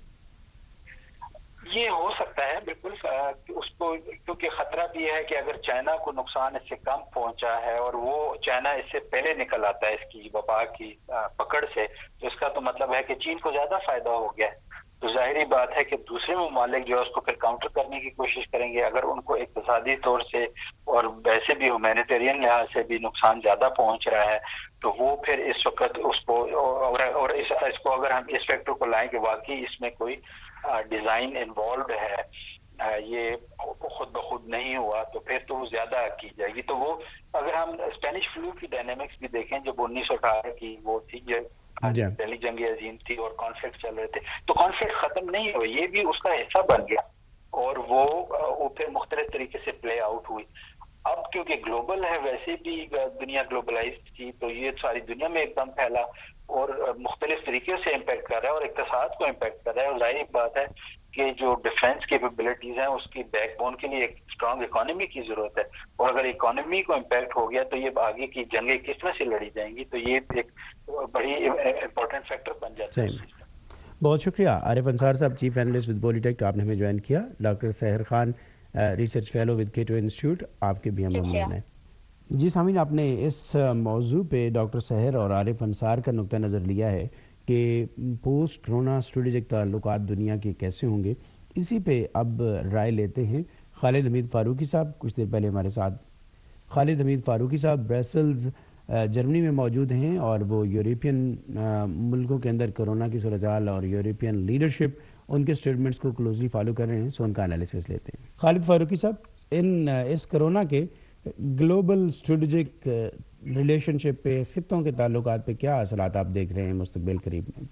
یہ ہو سکتا ہے بالکل، اس کو کیونکہ خطرہ بھی ہے کہ اگر چائنا کو نقصان اس سے کم پہنچا ہے اور وہ چائنا اس سے پہلے نکل آتا ہے اس کی وبا کی پکڑ سے، تو اس کا تو مطلب ہے کہ چین کو زیادہ فائدہ ہو گیا ہے، تو ظاہری بات ہے کہ دوسرے ممالک جو ہے اس کو پھر کاؤنٹر کرنے کی کوشش کریں گے۔ اگر ان کو اقتصادی طور سے اور ویسے بھی ہیومینیٹیرین لحاظ سے بھی نقصان زیادہ پہنچ رہا ہے، تو وہ پھر اس وقت اس کو اور اس کو اگر ہم اس فیکٹر کو لائیں کہ واقعی اس میں کوئی ڈیزائن انوالوڈ ہے، یہ خود بخود نہیں ہوا، تو پھر تو وہ زیادہ کی جائے گی۔ تو وہ اگر ہم اسپینش فلو کی ڈائنامکس بھی دیکھیں، جب 1918 کی وہ تھی، پہلی جنگ عظیم تھی اور کانفلکٹ چل رہے تھے، تو کانفلکٹ ختم نہیں ہوئے، یہ بھی اس کا حصہ بن گیا اور وہ پھر مختلف طریقے سے پلے آؤٹ ہوئی۔ اب کیونکہ گلوبل ہے، ویسے بھی دنیا گلوبلائزڈ تھی، تو یہ ساری دنیا میں ایک دم پھیلا اور مختلف طریقے سے امپیکٹ کر رہا ہے اور اقتصاد کو امپیکٹ کر رہا ہے، اور ظاہر بات ہے کہ جو ڈیفینس کیپیبلٹیز ہیں اس کی بیک بون کے لیے ایک اسٹرانگ اکانومی کی ضرورت ہے، اور اگر اکانومی کو امپیکٹ ہو گیا تو یہ آگے کی جنگیں کس طرح سے لڑی جائیں گی، تو یہ ایک بڑی امپورٹنٹ فیکٹر بن جاتا ہے۔ بہت شکریہ عارف انصار صاحب، chief analyst with Politact, آپ نے ہمیں جوائن کیا۔ Doctor Sahar Khan, research fellow with Cato Institute, آپ کے بھی ہم ممنون ہیں۔ جی سامعین، آپ نے اس موضوع پہ ڈاکٹر سحر اور عارف انصار کا نقطہ نظر لیا ہے کہ پوسٹ کرونا اسٹریٹجک تعلقات دنیا کے کیسے ہوں گے، اسی پہ اب رائے لیتے ہیں خالد حمید فاروقی صاحب، کچھ دیر پہلے ہمارے ساتھ خالد حمید فاروقی صاحب بریسلز جرمنی میں موجود ہیں، اور وہ یورپین ملکوں کے اندر کرونا کی صورتحال اور یورپین لیڈرشپ ان کے سٹیٹمنٹس کو کلوزلی فالو کر رہے ہیں، سو ان کا انالیسس لیتے ہیں۔ خالد فاروقی صاحب، اس کرونا کے گلوبل اسٹریٹجک ریلیشن شپ پہ، خطوں کے تعلقات پہ کیا اثرات آپ دیکھ رہے ہیں مستقبل قریب میں؟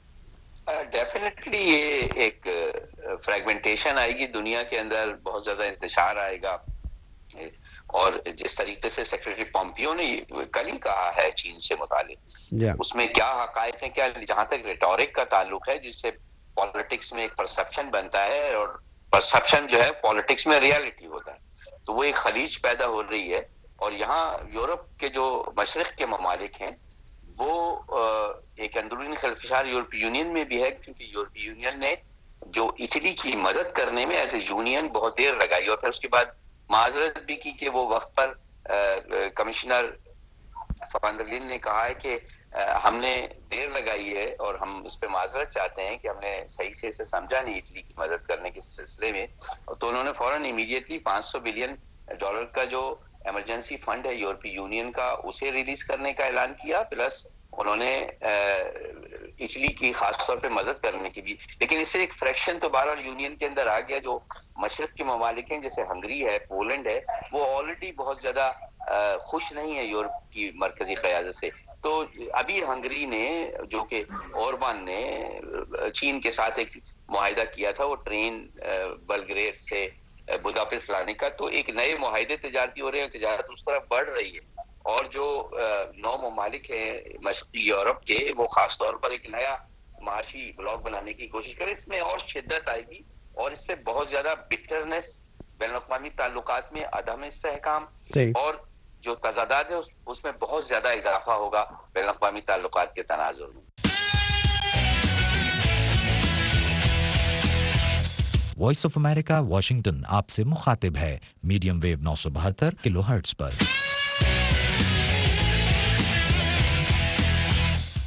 ڈیفینیٹلی یہ ایک فریگمنٹیشن آئے گی دنیا کے اندر، بہت زیادہ انتشار آئے گا، اور جس طریقے سے سیکریٹری پومپیو نے کل ہی کہا ہے چین سے متعلق، اس میں کیا حقائق ہیں، کیا جہاں تک ریٹورک کا تعلق ہے، جس سے پالیٹکس میں ایک پرسپشن بنتا ہے، اور پرسپشن جو ہے پالیٹکس میں ریالٹی ہوتا ہے، تو وہ ایک خلیج پیدا ہو رہی ہے، اور یہاں یورپ کے جو مشرق کے ممالک ہیں وہ ایک اندرونی خلفشار یورپی یونین میں بھی ہے، کیونکہ یورپی یونین نے جو اٹلی کی مدد کرنے میں ایز اے یونین بہت دیر لگائی، اور پھر اس کے بعد معذرت بھی کی کہ وہ وقت پر کمشنر فانڈرلین نے کہا ہے کہ ہم نے دیر لگائی ہے اور ہم اس پہ معذرت چاہتے ہیں کہ ہم نے صحیح سے اسے سمجھا نہیں اٹلی کی مدد کرنے کے سلسلے میں، تو انہوں نے فوراً امیڈیٹلی $500 بلین کا جو ایمرجنسی فنڈ ہے یورپی یونین کا، اسے ریلیز کرنے کا اعلان کیا، پلس انہوں نے اٹلی کی خاص طور پہ مدد کرنے کی بھی، لیکن اس سے ایک فریکشن تو بہرحال یونین کے اندر آ گیا۔ جو مشرق کے ممالک ہیں جیسے ہنگری ہے، پولینڈ ہے، وہ آلریڈی بہت زیادہ خوش نہیں ہے یورپ کی مرکزی قیادت سے، تو ابھی ہنگری نے، جو کہ اوربان نے چین کے ساتھ ایک معاہدہ کیا تھا، وہ ٹرین بلگریڈ سے بداپیسٹ لانے کا، تو ایک نئے معاہدے تجارتی ہو رہے ہیں، تجارت اس طرف بڑھ رہی ہے، اور جو 9 ممالک ہیں مشرقی یورپ کے، وہ خاص طور پر ایک نیا معاشی بلاک بنانے کی کوشش کریں، اس میں اور شدت آئے گی، اور اس سے بہت زیادہ بٹرنس بین الاقوامی تعلقات میں، عدم استحکام اور جو تضادات ہے اس میں بہت زیادہ اضافہ ہوگا بین الاقوامی تعلقات کے تناظر میں۔ وائس آف امریکہ واشنگٹن آپ سے مخاطب ہے، میڈیم ویو 972 کلو ہرٹز پر۔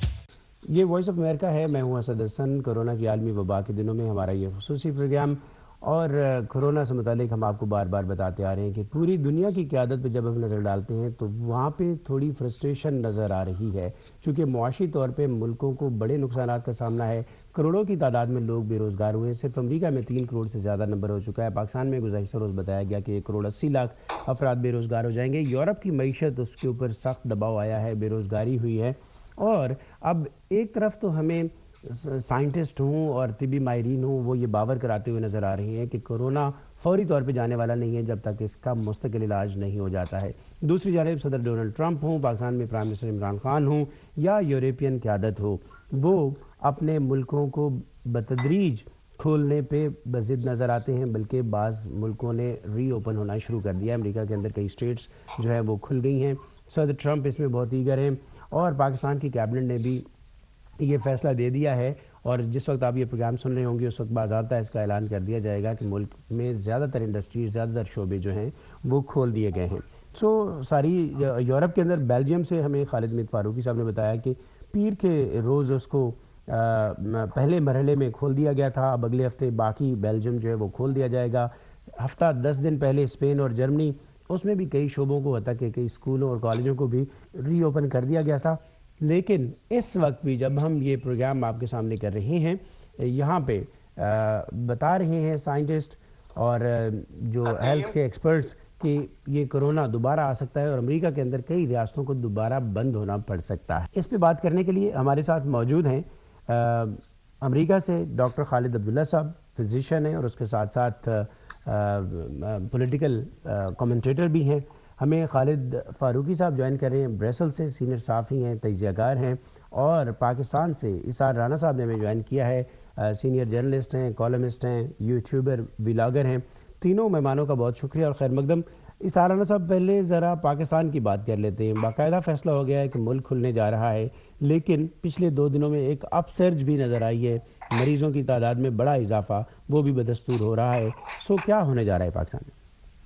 یہ وائس آف امریکہ ہے، میں ہوں اسد حسن۔ کورونا کی عالمی وبا کے دنوں میں ہمارا یہ خصوصی پروگرام اور کورونا سے متعلق ہم آپ کو بار بار بتاتے آ رہے ہیں کہ پوری دنیا کی قیادت پہ جب ہم نظر ڈالتے ہیں تو وہاں پہ تھوڑی فرسٹریشن نظر آ رہی ہے، چونکہ معاشی طور پہ ملکوں کو بڑے نقصانات کا سامنا ہے. کروڑوں کی تعداد میں لوگ بے روزگار ہوئے ہیں. صرف امریکہ میں 3 کروڑ سے زیادہ نمبر ہو چکا ہے. پاکستان میں گزشتہ روز بتایا گیا کہ 1 کروڑ 80 لاکھ افراد بے روزگار ہو جائیں گے. یورپ کی معیشت اس کے اوپر سخت دباؤ آیا ہے، بے روزگاری ہوئی ہے. اور اب ایک طرف تو ہمیں سائنٹسٹ ہوں اور طبی ماہرین ہوں وہ یہ باور کراتے ہوئے نظر آ رہے ہیں کہ کرونا فوری طور پہ جانے والا نہیں ہے جب تک اس کا مستقل علاج نہیں ہو جاتا ہے. دوسری جانب صدر ڈونلڈ ٹرمپ ہوں، پاکستان میں پرائم منسٹر عمران خان ہوں یا یورپین قیادت ہو، وہ اپنے ملکوں کو بتدریج کھولنے پہ بضد نظر آتے ہیں، بلکہ بعض ملکوں نے ری اوپن ہونا شروع کر دیا ہے. امریکہ کے اندر کئی اسٹیٹس جو ہے وہ کھل گئی ہیں. صدر ٹرمپ اس میں بہت ایگر ہیں اور پاکستان کی کیبنٹ نے بھی یہ فیصلہ دے دیا ہے. اور جس وقت آپ یہ پروگرام سن رہے ہوں گے اس وقت باضابطہ اس کا اعلان کر دیا جائے گا کہ ملک میں زیادہ تر انڈسٹریز، زیادہ تر شعبے جو ہیں وہ کھول دیے گئے ہیں. ساری یورپ کے اندر بیلجیم سے ہمیں خالد میر فاروقی صاحب نے بتایا کہ پیر کے روز اس کو پہلے مرحلے میں کھول دیا گیا تھا. اب اگلے ہفتے باقی بیلجیم جو ہے وہ کھول دیا جائے گا. ہفتہ 10 دن پہلے اسپین اور جرمنی، اس میں بھی کئی شعبوں کو حتیٰ کہ کئی اسکولوں اور کالجوں کو بھی ری اوپن کر دیا گیا تھا. لیکن اس وقت بھی جب ہم یہ پروگرام آپ کے سامنے کر رہے ہیں، یہاں پہ بتا رہے ہیں سائنٹسٹ اور جو ہیلتھ کے ایکسپرٹس کہ یہ کرونا دوبارہ آ سکتا ہے اور امریکہ کے اندر کئی ریاستوں کو دوبارہ بند ہونا پڑ سکتا ہے. اس پہ بات کرنے کے لیے ہمارے ساتھ موجود ہیں امریکہ سے ڈاکٹر خالد عبداللہ صاحب، فزیشین ہیں اور اس کے ساتھ ساتھ پولیٹیکل کمنٹیٹر بھی ہیں. ہمیں خالد فاروقی صاحب جوائن کر رہے ہیں بریسل سے، سینئر صحافی ہیں، تجزیہ کار ہیں. اور پاکستان سے اسار رانا صاحب نے ہمیں جوائن کیا ہے، سینئر جرنلسٹ ہیں، کالمسٹ ہیں، یوٹیوبر، ولاگر ہیں. تینوں مہمانوں کا بہت شکریہ اور خیر مقدم. اسار رانا صاحب پہلے ذرا پاکستان کی بات کر لیتے ہیں. باقاعدہ فیصلہ ہو گیا ہے کہ ملک کھلنے جا رہا ہے، لیکن پچھلے 2 دنوں میں ایک اپ سرج بھی نظر آئی ہے، مریضوں کی تعداد میں بڑا اضافہ وہ بھی بدستور ہو رہا ہے. کیا ہونے جا رہا ہے پاکستان میں؟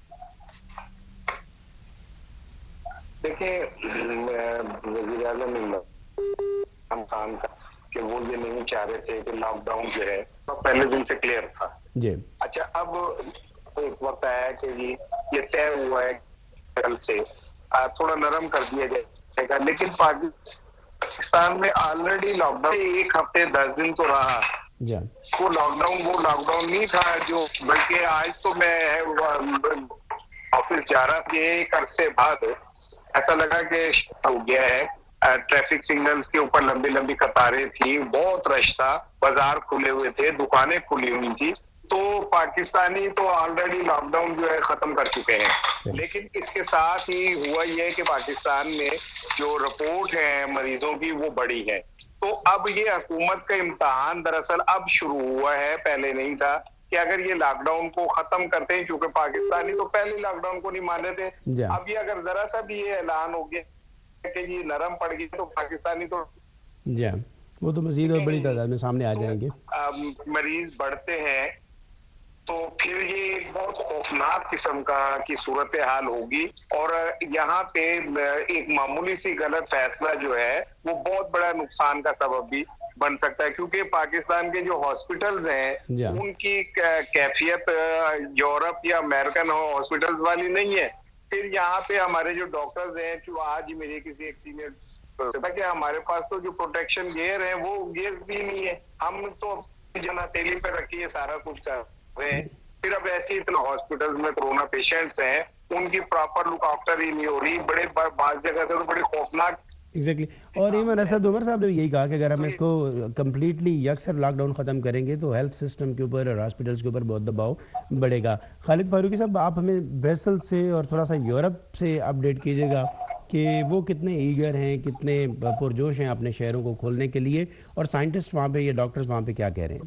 دیکھیں، وزیر اعظم عمران خان کا کہ وہ یہ نہیں چاہ رہے تھے کہ لاک ڈاؤن جو ہے پہلے دن سے کلیئر تھا جی. اچھا، اب ایک وقت آیا کہ جی یہ طے ہوا ہے کل سے تھوڑا نرم کر دیا جائے گا، لیکن پاکستان میں آلریڈی لاک ڈاؤن 1 ہفتے 10 دن تو رہا. وہ لاک ڈاؤن نہیں تھا جو، بلکہ آج تو میں آفس جا رہا تھا، ایک عرصے بعد ایسا لگا کہ ہو گیا ہے. ٹریفک سگنلز کے اوپر لمبی لمبی قطاریں تھی، بہت رش تھا، بازار کھلے ہوئے تھے، دکانیں کھلی ہوئی تھی. تو پاکستانی تو آلریڈی لاک ڈاؤن جو ہے ختم کر چکے ہیں. لیکن اس کے ساتھ ہی ہوا یہ کہ پاکستان میں جو رپورٹ ہے مریضوں کی وہ بڑی ہے. تو اب یہ حکومت کا امتحان دراصل اب شروع ہوا ہے، پہلے نہیں تھا، کہ اگر یہ لاک ڈاؤن کو ختم کرتے ہیں، کیونکہ پاکستانی تو پہلے لاک ڈاؤن کو نہیں مان رہے تھے. اب یہ اگر ذرا سا بھی یہ اعلان ہو گیا کہ یہ نرم پڑ گئی تو پاکستانی تو وہ تو مزید اور بڑی تعداد میں سامنے آ جائیں گے. مریض بڑھتے ہیں تو پھر یہ بہت خوفناک قسم کی صورتحال ہوگی. اور یہاں پہ ایک معمولی سی غلط فیصلہ جو ہے وہ بہت بڑا نقصان کا سبب بھی بن سکتا ہے، کیونکہ پاکستان کے جو ہاسپٹلز ہیں ان کی کیفیت یورپ یا امریکن ہاسپٹلز والی نہیں ہے. پھر یہاں پہ ہمارے جو ڈاکٹرز ہیں، جو آج ہی میرے کسی ایک سینئر کہ ہمارے پاس تو جو پروٹیکشن گیئر ہے وہ گیئر بھی نہیں ہے. ہم تو جنا تیلی پہ رکھیے سارا کچھ کر رہے ہیں. پھر اب ایسے اتنا ہاسپٹلز میں کرونا پیشنٹس ہیں، ان کی پراپر لک آفٹر ہی نہیں ہو رہی. بڑے بعض جگہ سے تو بڑی خوفناک. ایگزیکٹلی. اور ایمن اسد عمر صاحب نے یہی کہا کہ اگر ہم اس کو کمپلیٹلی یکسر لاک ڈاؤن ختم کریں گے تو ہیلتھ سسٹم کے اوپر اور ہاسپٹلس کے اوپر بہت دباؤ بڑھے گا. خالد فاروقی صاحب، آپ ہمیں بریسل سے اور تھوڑا سا یورپ سے اپڈیٹ کیجیے گا کہ وہ کتنے ایگر ہیں، کتنے پرجوش ہیں اپنے شہروں کو کھولنے کے لیے، اور سائنٹسٹ وہاں پہ یا ڈاکٹرز وہاں پہ کیا کہہ رہے ہیں.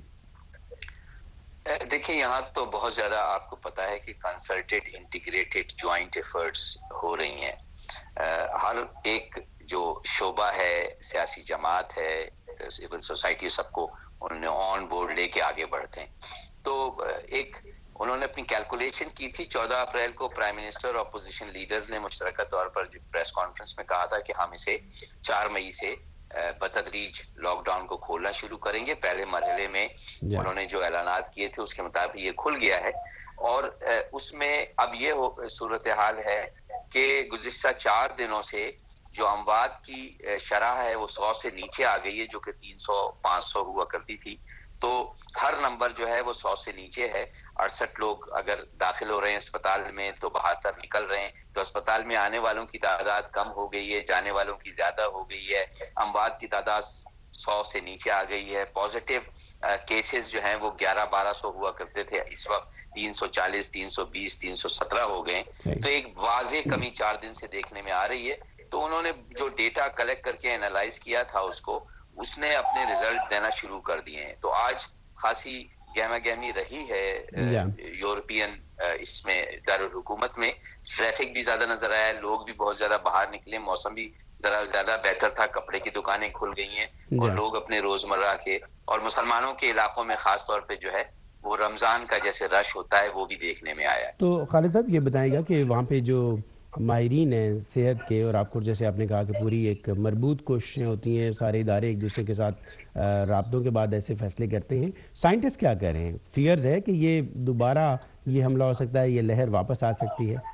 دیکھیں، یہاں تو بہت زیادہ آپ کو پتا ہے کہ کنسلٹیڈ انٹیگریٹڈ جوائنٹ ایفرٹس ہو رہی ہیں. ہر ایک جو شعبہ ہے، سیاسی جماعت ہے، سول سوسائٹی، سب کو انہوں نے آن بورڈ لے کے آگے بڑھتے ہیں. تو ایک انہوں نے اپنی کیلکولیشن کی تھی. 14 اپریل کو پرائم منسٹر اور اپوزیشن لیڈر نے مشترکہ طور پر پریس کانفرنس میں کہا تھا کہ ہم اسے 4 مئی سے بتدریج لاک ڈاؤن کو کھولنا شروع کریں گے. پہلے مرحلے میں انہوں نے جو اعلانات کیے تھے اس کے مطابق یہ کھل گیا ہے, اور اس میں اب یہ صورتحال ہے کہ گزشتہ 4 دنوں سے جو اموات کی شرح ہے وہ 100 سے نیچے آ گئی ہے, جو کہ 300-500 ہوا کرتی تھی. تو ہر نمبر جو ہے وہ 100 سے نیچے ہے. 68 لوگ اگر داخل ہو رہے ہیں اسپتال میں تو 72 نکل رہے ہیں. تو اسپتال میں آنے والوں کی تعداد کم ہو گئی ہے, جانے والوں کی زیادہ ہو گئی ہے. اموات کی تعداد 100 سے نیچے آ گئی ہے. پازیٹیو کیسز جو ہیں وہ 1100-1200 ہوا کرتے تھے, اس وقت 340, 320, 317 ہو گئے. تو ایک واضح کمی 4 دن سے دیکھنے میں آ رہی ہے. تو انہوں نے جو ڈیٹا کلیکٹ کر کے انالائز کیا تھا اس نے اپنے ریزلٹ دینا شروع کر دیے ہیں. تو آج خاصی گہما گہمی رہی ہے یورپین اس میں دارالحکومت میں. ٹریفک بھی زیادہ نظر آیا, لوگ بھی بہت زیادہ باہر نکلے, موسم بھی ذرا زیادہ بہتر تھا, کپڑے کی دکانیں کھل گئی ہیں اور لوگ اپنے روزمرہ کے, اور مسلمانوں کے علاقوں میں خاص طور پہ جو ہے وہ رمضان کا جیسے رش ہوتا ہے وہ بھی دیکھنے میں آیا ہے. تو خالد صاحب یہ بتائیں گا کہ وہاں پہ جو ماہرین ہیں صحت کے, اور آپ کو جیسے آپ نے کہا کہ پوری ایک مربوط کوششیں ہوتی ہیں, سارے ادارے ایک دوسرے کے ساتھ رابطوں کے بعد ایسے فیصلے کرتے ہیں, سائنٹسٹ کیا کہہ رہے ہیں؟ فیئرز ہے کہ یہ دوبارہ یہ حملہ ہو سکتا ہے, یہ لہر واپس آ سکتی ہے؟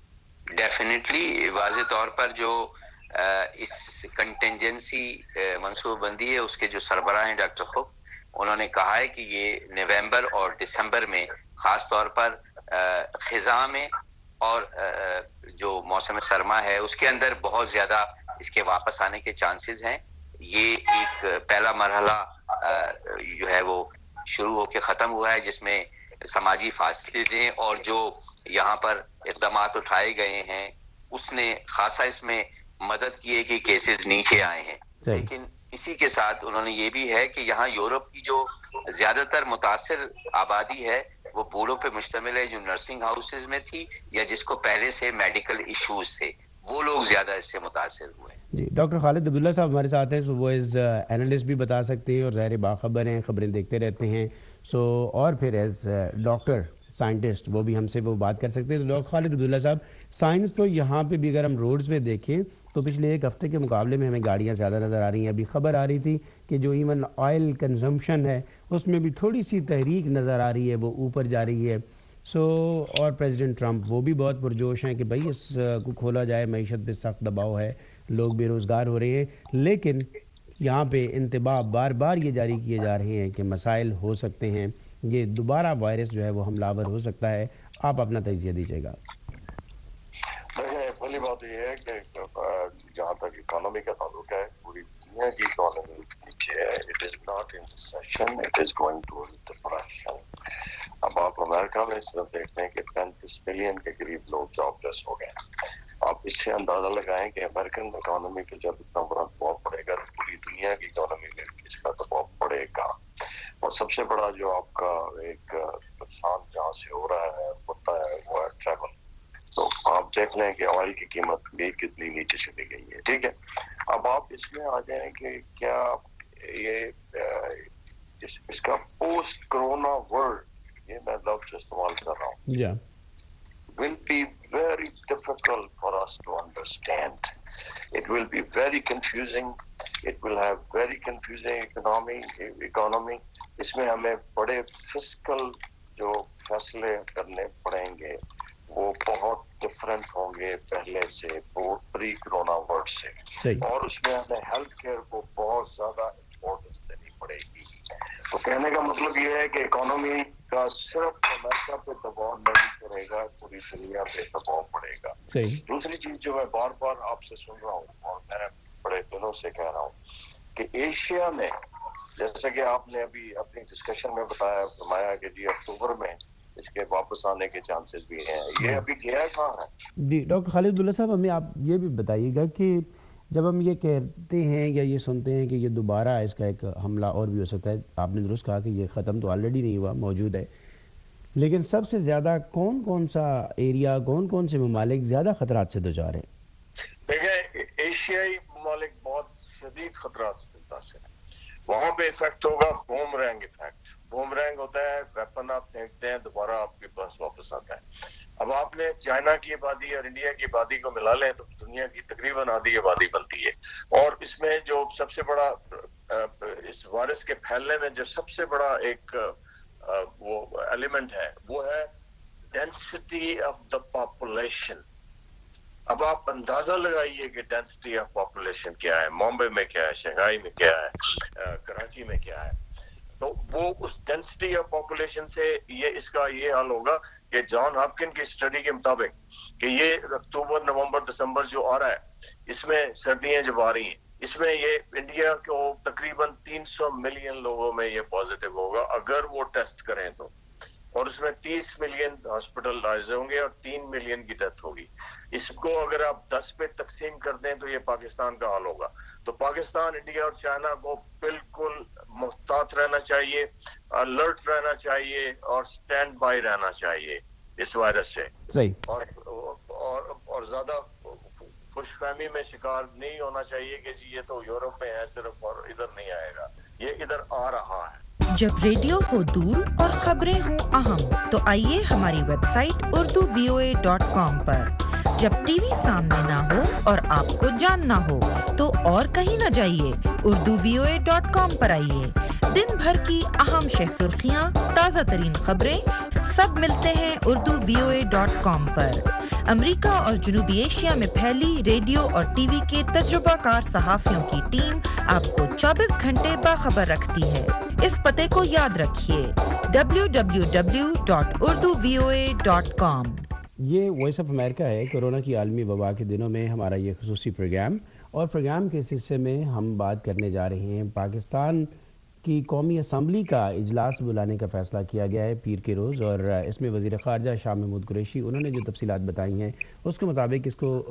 ڈیفینیٹلی واضح طور پر جو اس کنٹینجنسی منصوبہ بندی ہے اس کے جو سربراہ ہیں ڈاکٹر خوب, انہوں نے کہا ہے کہ یہ نومبر اور دسمبر میں خاص طور پر خزاں میں اور جو موسم سرما ہے اس کے اندر بہت زیادہ اس کے واپس آنے کے چانسز ہیں. یہ ایک پہلا مرحلہ جو ہے وہ شروع ہو کے ختم ہوا ہے, جس میں سماجی فاصلے دیں اور جو یہاں پر اقدامات اٹھائے گئے ہیں اس نے خاصا اس میں مدد کی ہے کہ کیسز نیچے آئے ہیں. لیکن اسی کے ساتھ انہوں نے یہ بھی ہے کہ یہاں یورپ کی جو زیادہ تر متاثر آبادی ہے وہ بوڑھوں پہ مشتمل ہے, جو نرسنگ ہاؤسز میں تھی یا جس کو پہلے سے میڈیکل ایشوز تھے, وہ لوگ زیادہ اس سے متاثر ہوئے. جی ڈاکٹر خالد عبداللہ صاحب ہمارے ساتھ ہیں, سو وہ ایز اینالسٹ بھی بتا سکتے ہیں اور ظاہر باخبر ہیں, خبریں دیکھتے رہتے ہیں, سو اور پھر ایز ڈاکٹر سائنٹسٹ وہ بھی ہم سے وہ بات کر سکتے ہیں. تو ڈاکٹر خالد عبداللہ صاحب, سائنس تو یہاں پہ بھی اگر ہم روڈز پہ دیکھیں تو پچھلے ایک ہفتے کے مقابلے میں ہمیں گاڑیاں زیادہ نظر آ رہی ہیں. ابھی خبر آ رہی تھی کہ جو ایون آئل کنزمپشن ہے اس میں بھی تھوڑی سی تحریک نظر آ رہی ہے, وہ اوپر جا رہی ہے. سو اور پریزیڈنٹ ٹرمپ وہ بھی بہت پرجوش ہیں کہ بھائی اس کو کھولا جائے, معیشت پہ سخت دباؤ ہے, لوگ بے روزگار ہو رہے ہیں, لیکن یہاں پہ انتباہ بار بار یہ جاری کیے جا رہے ہیں کہ مسائل ہو سکتے ہیں, یہ دوبارہ وائرس جو ہے وہ حملہ آور ہو سکتا ہے. آپ اپنا تجزیہ دیجیے گا. پہلی بات یہ ہے کہ جہاں تک اکانومی کا تعلق ہے, پوری دنیا کی اکانومی نیچے ہے. It is not in recession, it is going to depression. اب آپ امریکہ میں صرف دیکھتے ہیں کہ 35 ملین کے قریب لوگ جاب لیس ہو گئے. آپ اس سے اندازہ لگائیں کہ امریکن اکانومی پہ جب اتنا بڑا دباؤ پڑے گا تو پوری دنیا کی اکانومی میں اس کا دباؤ پڑے گا. اور سب سے بڑا جو آپ کا ایک نقصان جہاں سے ہو رہا ہے ہوتا ہے وہ ہے ٹریول. تو آپ دیکھ لیں کہ آئل کی قیمت بھی کتنی نیچے چلی گئی ہے. ٹھیک ہے, اب آپ اس میں آ جائیں کہ کیا یہ اس کا پوسٹ کرونا ورلڈ, یہ میں لفظ استعمال کر رہا ہوں, will be very difficult for us to understand. It will be very confusing. It will have very confusing economy. اس میں ہمیں بڑے فسکل جو فیصلے کرنے پڑیں گے وہ بہت ڈفرینٹ ہوں گے پہلے سے, پری کرونا ورلڈ سے. اور اس میں ہمیں ہیلتھ کیئر کو بہت زیادہ امپورٹنس دینی پڑے گی. تو کہنے کا مطلب یہ ہے کہ اکانومی کا صرف امریکہ پہ دباؤ نہیں پڑے گا, پوری دنیا پہ دباؤ پڑے گا. دوسری چیز جو میں بار بار آپ سے سن رہا ہوں اور میں بڑے دنوں سے کہہ رہا ہوں کہ ایشیا میں, جیسا کہ آپ نے ابھی اپنی ڈسکشن میں فرمایا کہ جی اکتوبر میں اس کے واپس آنے کے چانسز بھی ہیں, یہ ابھی گیا کہاں ہے؟ جی ڈاکٹر خالد عبداللہ صاحب, ہمیں آپ یہ بھی بتائیے گا کہ جب ہم یہ کہتے ہیں یا یہ سنتے ہیں کہ یہ دوبارہ اس کا ایک حملہ اور بھی ہو سکتا ہے, آپ نے درست کہا کہ یہ ختم تو آلریڈی نہیں ہوا, موجود ہے, لیکن سب سے زیادہ کون سا ایریا, کون سے ممالک زیادہ خطرات سے دوچار ہیں؟ دیکھیں ایشیائی ممالک بہت شدید خطرات سے متاثر ہیں. وہاں پہ افیکٹ ہوگا boomerang effect. Boomerang ہوتا ہے ویپن آپ پھینکتے ہیں دوبارہ آپ کے پاس واپس آتا ہے. اب آپ نے چائنا کی آبادی اور انڈیا کی آبادی کو ملا لیں تو دنیا کی تقریباً آدھی آبادی بنتی ہے. اور اس میں جو سب سے بڑا اس وائرس کے پھیلنے میں جو سب سے بڑا ایک وہ ایلیمنٹ ہے وہ ہے ڈینسٹی آف دا پاپولیشن. اب آپ اندازہ لگائیے کہ ڈینسٹی آف پاپولیشن کیا ہے, ممبئی میں کیا ہے, شنگھائی میں کیا ہے, کراچی میں کیا ہے. تو وہ اس ڈینسٹی آف پاپولیشن سے اس کا یہ حل ہوگا کہ جان ہاپکن کی اسٹڈی کے مطابق کہ یہ اکتوبر نومبر دسمبر جو آ رہا ہے اس میں سردیاں جب آ رہی ہیں اس میں یہ انڈیا کو تقریباً 300 ملین لوگوں میں یہ پازیٹیو ہوگا اگر وہ ٹیسٹ کریں تو, اور اس میں 30 ملین ہاسپٹلائز ہوں گے اور 3 ملین کی ڈیتھ ہوگی. اس کو اگر آپ 10 پہ تقسیم کر دیں تو یہ پاکستان کا حال ہوگا. تو پاکستان, انڈیا اور چائنا کو بالکل محتاط رہنا چاہیے, الرٹ رہنا چاہیے اور سٹینڈ بائی رہنا چاہیے اس وائرس سے. صحیح. اور زیادہ خوش فہمی میں شکار نہیں ہونا چاہیے کہ جی یہ تو یورپ میں ہے صرف اور ادھر نہیں آئے گا. یہ ادھر آ رہا ہے. جب ریڈیو ہو دور اور خبریں ہوں اہم تو آئیے ہماری ویب سائٹ urduvoa.com پر. جب ٹی وی سامنے نہ ہو اور آپ کو جاننا ہو تو اور کہیں نہ جائیے, urduvoa.com پر آئیے. دن بھر کی اہم شہ سرخیاں, تازہ ترین خبریں سب ملتے ہیں urduvoa.com پر. امریکہ اور جنوبی ایشیا میں پھیلی ریڈیو اور ٹی وی کے تجربہ کار صحافیوں کی ٹیم آپ کو 24 گھنٹے باخبر رکھتی ہے. اس پتے کو یاد رکھیے, www.urduvoa.com. یہ وائس آف امریکہ ہے. کورونا کی عالمی وبا کے دنوں میں ہمارا یہ خصوصی پروگرام, اور پروگرام کے حصے میں ہم بات کرنے جا رہے ہیں پاکستان کی قومی اسمبلی کا اجلاس بلانے کا فیصلہ کیا گیا ہے پیر کے روز, اور اس میں وزیر خارجہ شاہ محمود قریشی انہوں نے جو تفصیلات بتائی ہیں اس کے مطابق اس کو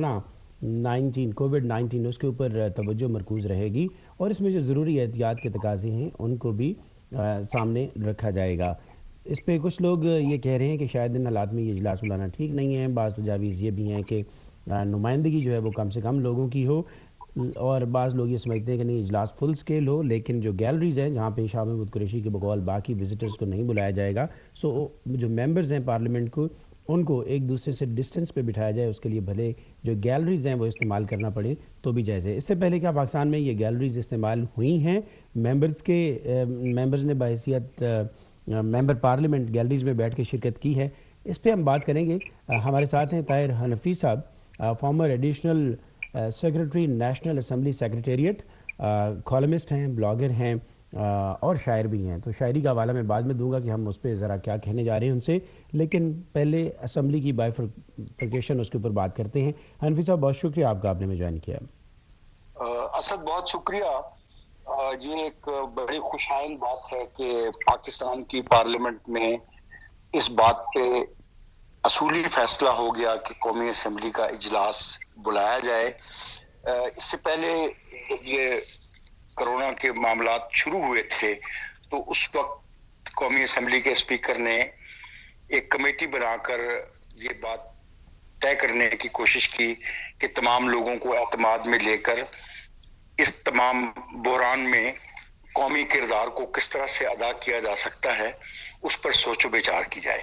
کووڈ-19 اس کے اوپر توجہ مرکوز رہے گی, اور اس میں جو ضروری احتیاط کے تقاضے ہیں ان کو بھی سامنے رکھا جائے گا. اس پہ کچھ لوگ یہ کہہ رہے ہیں کہ شاید ان حالات میں یہ اجلاس بلانا ٹھیک نہیں ہے. بعض تجاویز یہ بھی ہیں کہ نمائندگی جو ہے وہ کم سے کم لوگوں کی ہو, اور بعض لوگ یہ سمجھتے ہیں کہ نہیں اجلاس فل سکیل ہو, لیکن جو گیلریز ہیں جہاں پہ شاہ محمود قریشی کے بقول باقی وزٹرز کو نہیں بلایا جائے گا, سو جو ممبرز ہیں پارلیمنٹ کو ان کو ایک دوسرے سے ڈسٹنس پہ بٹھایا جائے. اس کے لیے بھلے جو گیلریز ہیں وہ استعمال کرنا پڑے تو بھی جائز ہے. اس سے پہلے کیا پاکستان میں یہ گیلریز استعمال ہوئی ہیں؟ ممبرز نے بحیثیت ممبر پارلیمنٹ گیلریز میں بیٹھ کے شرکت کی ہے. اس پہ ہم بات کریں گے. ہمارے ساتھ ہیں طاہر حنفی صاحب, former additional secretary National Assembly Secretariat, columnist ہیں, بلاگر ہیں اور شاعر بھی ہیں. تو شاعری کا حوالہ میں بعد میں دوں گا کہ ہم اس پہ ذرا کیا کہنے جا رہے ہیں ان سے, لیکن پہلے اسمبلی کی بائیفرکیشن اس کے اوپر بات کرتے ہیں. حنفی صاحب بہت شکریہ آپ کا, آپ نے ہمیں جوائن کیا. اسد بہت شکریہ. یہ ایک بڑی خوشائن بات ہے کہ پاکستان کی پارلیمنٹ میں اس بات پہ اصولی فیصلہ ہو گیا کہ قومی اسمبلی کا اجلاس بلایا جائے. اس سے پہلے جب یہ کرونا کے معاملات شروع ہوئے تھے تو اس وقت قومی اسمبلی کے اسپیکر نے ایک کمیٹی بنا کر یہ بات طے کرنے کی کوشش کی کہ تمام لوگوں کو اعتماد میں لے کر اس تمام بحران میں قومی کردار کو کس طرح سے ادا کیا جا سکتا ہے اس پر سوچ و بچار کی جائے.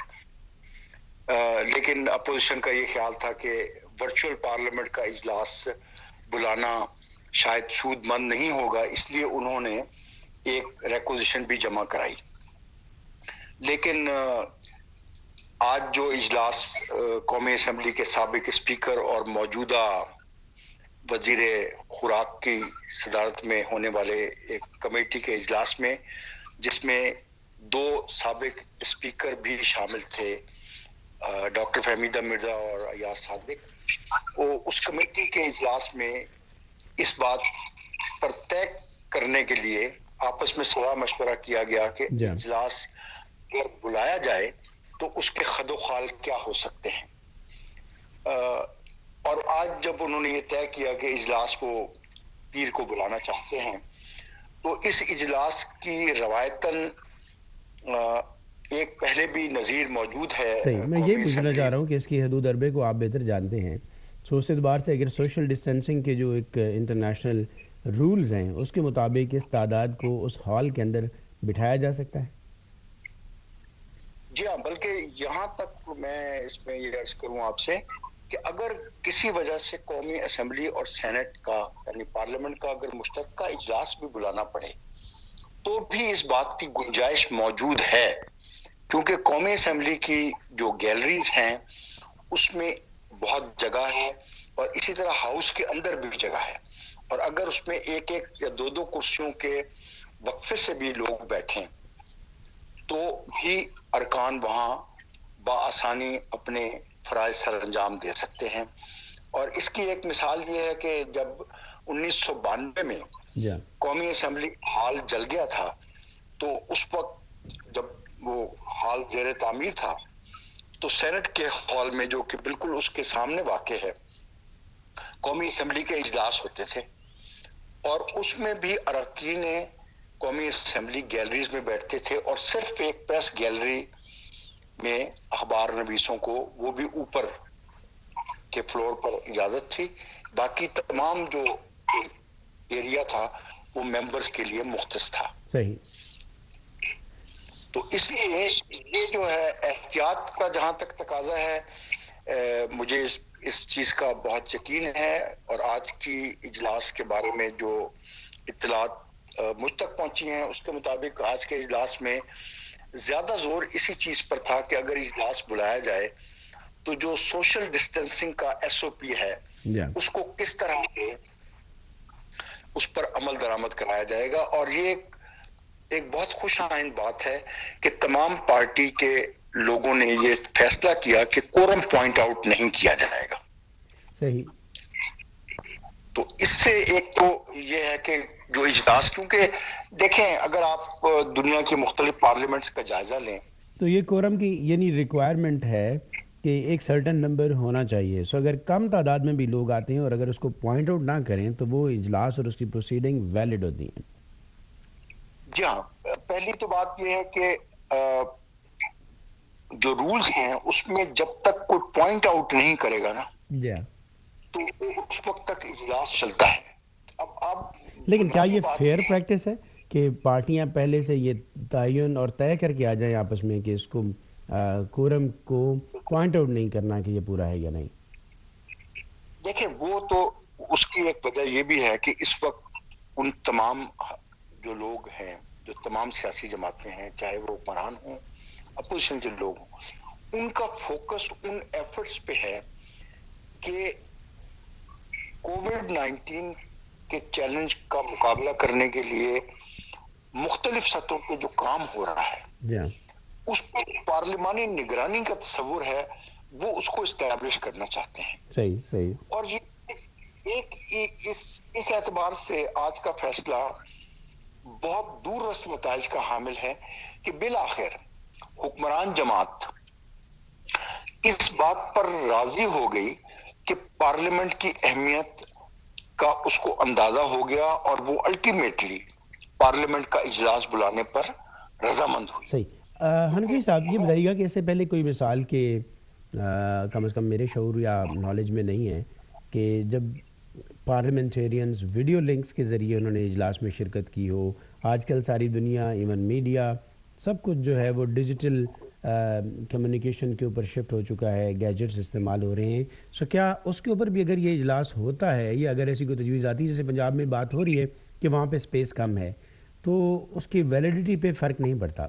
لیکن اپوزیشن کا یہ خیال تھا کہ ورچوئل پارلیمنٹ کا اجلاس بلانا شاید سود مند نہیں ہوگا, اس لیے انہوں نے ایک ریکوزیشن بھی جمع کرائی. لیکن آج جو اجلاس قومی اسمبلی کے سابق اسپیکر اور موجودہ وزیر خوراک کی صدارت میں ہونے والے ایک کمیٹی کے اجلاس میں, جس میں 2 سابق اسپیکر بھی شامل تھے, ڈاکٹر فہمیدہ مرزا اور ایاز صادق, اس کمیٹی کے اجلاس میں اس بات پر طے کرنے کے لیے آپس میں صلاح مشورہ کیا گیا کہ اجلاس اگر بلایا جائے تو اس کے خد و خال کیا ہو سکتے ہیں. اور آج جب انہوں نے یہ طے کیا کہ اجلاس کو پیر کو بلانا چاہتے ہیں تو اس اجلاس کی روایتاً ایک پہلے بھی نظیر موجود ہے. صحیح, میں یہ پوچھنا چاہ رہا ہوں کہ اس کی حدود اربے کو آپ بہتر جانتے ہیں, سو اس اعتبار سے اگر سوشل ڈسٹینسنگ کے جو ایک انٹرنیشنل رولز ہیں اس کے مطابق اس تعداد کو اس ہال کے اندر بٹھایا جا سکتا ہے؟ جی ہاں, بلکہ یہاں تک میں اس میں یہ عرض کروں آپ سے کہ اگر کسی وجہ سے قومی اسمبلی اور سینٹ کا یعنی پارلیمنٹ کا اگر مشترکہ اجلاس بھی بلانا پڑے تو بھی اس بات کی گنجائش موجود ہے، کیونکہ قومی اسمبلی کی جو گیلریز ہیں اس میں بہت جگہ ہے اور اسی طرح ہاؤس کے اندر بھی جگہ ہے، اور اگر اس میں ایک ایک یا دو دو کرسیوں کے وقفے سے بھی لوگ بیٹھیں تو بھی ارکان وہاں بآسانی اپنے فرائض سر انجام دے سکتے ہیں۔ اور اس کی ایک مثال یہ ہے کہ جب 1992 میں قومی اسمبلی ہال جل گیا تھا تو اس وقت جب وہ ہال زیر تعمیر تھا تو سینٹ کے ہال میں جو کہ بالکل اس کے سامنے واقع ہے قومی اسمبلی کے اجلاس ہوتے تھے، اور اس میں بھی اراکین قومی اسمبلی گیلریز میں بیٹھتے تھے، اور صرف ایک پریس گیلری میں اخبار نویسوں کو وہ بھی اوپر کے فلور پر اجازت تھی، باقی تمام جو ایریا تھا وہ ممبرز کے لیے مختص تھا۔ صحیح۔ تو اس لیے یہ جو ہے احتیاط کا جہاں تک تقاضا ہے، مجھے اس چیز کا بہت یقین ہے، اور آج کی اجلاس کے بارے میں جو اطلاعات مجھ تک پہنچی ہیں اس کے مطابق آج کے اجلاس میں زیادہ زور اسی چیز پر تھا کہ اگر اجلاس بلایا جائے تو جو سوشل ڈسٹینسنگ کا SOP ہے اس کو کس طرح سے اس پر عمل درآمد کرایا جائے گا، اور یہ ایک بہت خوش آئند بات ہے کہ تمام پارٹی کے لوگوں نے یہ فیصلہ کیا کہ کورم پوائنٹ آؤٹ نہیں کیا جائے گا۔ صحیح۔ تو اس سے ایک تو یہ ہے کہ جو اجلاس، کیونکہ دیکھیں اگر آپ دنیا کی مختلف پارلیمنٹس کا جائزہ لیں تو یہ کورم کی یعنی ریکوائرمنٹ ہے کہ ایک سرٹن نمبر ہونا چاہیے، سو اگر کم تعداد میں بھی لوگ آتے ہیں اور اگر اس کو پوائنٹ آؤٹ نہ کریں تو وہ اجلاس اور اس کی پروسیڈنگ ویلڈ ہوتی ہیں۔ جی ہاں، پہلی تو بات یہ ہے کہ جو رولز ہیں اس میں جب تک کوئی پوائنٹ آؤٹ نہیں کرے گا نا تو اس وقت تک اجلاس چلتا ہے۔ اب لیکن کیا یہ فیئر پریکٹس ہے کہ پارٹیاں پہلے سے یہ تعین اور طے کر کے آ جائیں آپس میں کہ اس کو کورم کو پوائنٹ آؤٹ نہیں کرنا کہ یہ پورا ہے یا نہیں؟ دیکھیں وہ تو اس کی ایک وجہ یہ بھی ہے کہ اس وقت ان تمام جو لوگ ہیں، جو تمام سیاسی جماعتیں ہیں، چاہے وہ حکمران ہوں اپوزیشن کے لوگ ہوں، ان کا فوکس ان ایفرٹس پہ ہے کہ کووڈ-19 کے چیلنج کا مقابلہ کرنے کے لیے مختلف سطحوں پہ جو کام ہو رہا ہے اس پہ پارلیمانی نگرانی کا تصور ہے، وہ اس کو اسٹیبلش کرنا چاہتے ہیں۔ صحیح۔ اور یہ اس اعتبار سے آج کا فیصلہ بہت دور رس نتائج کا حامل ہے کہ بالآخر حکمران جماعت اس بات پر راضی ہو گئی کہ پارلیمنٹ کی اہمیت کا اس کو اندازہ ہو گیا اور وہ الٹیمیٹلی پارلیمنٹ کا اجلاس بلانے پر رضامند ہوئی۔ صحیح۔ حنفی صاحب یہ بتائیے گا کہ اس سے پہلے کوئی مثال کے کم از کم میرے شعور یا نالج میں نہیں ہے کہ جب پارلیمنٹیرینز ویڈیو لنکس کے ذریعے انہوں نے اجلاس میں شرکت کی ہو۔ آج کل ساری دنیا ایون میڈیا سب کچھ جو ہے وہ ڈیجیٹل کمیونیکیشن کے اوپر شفٹ ہو چکا ہے، گیجٹس استعمال ہو رہے ہیں، سو کیا اس کے اوپر بھی اگر یہ اجلاس ہوتا ہے یا اگر ایسی کوئی تجویز آتی ہے، جیسے پنجاب میں بات ہو رہی ہے کہ وہاں پہ سپیس کم ہے، تو اس کی ویلیڈیٹی پہ فرق نہیں پڑتا؟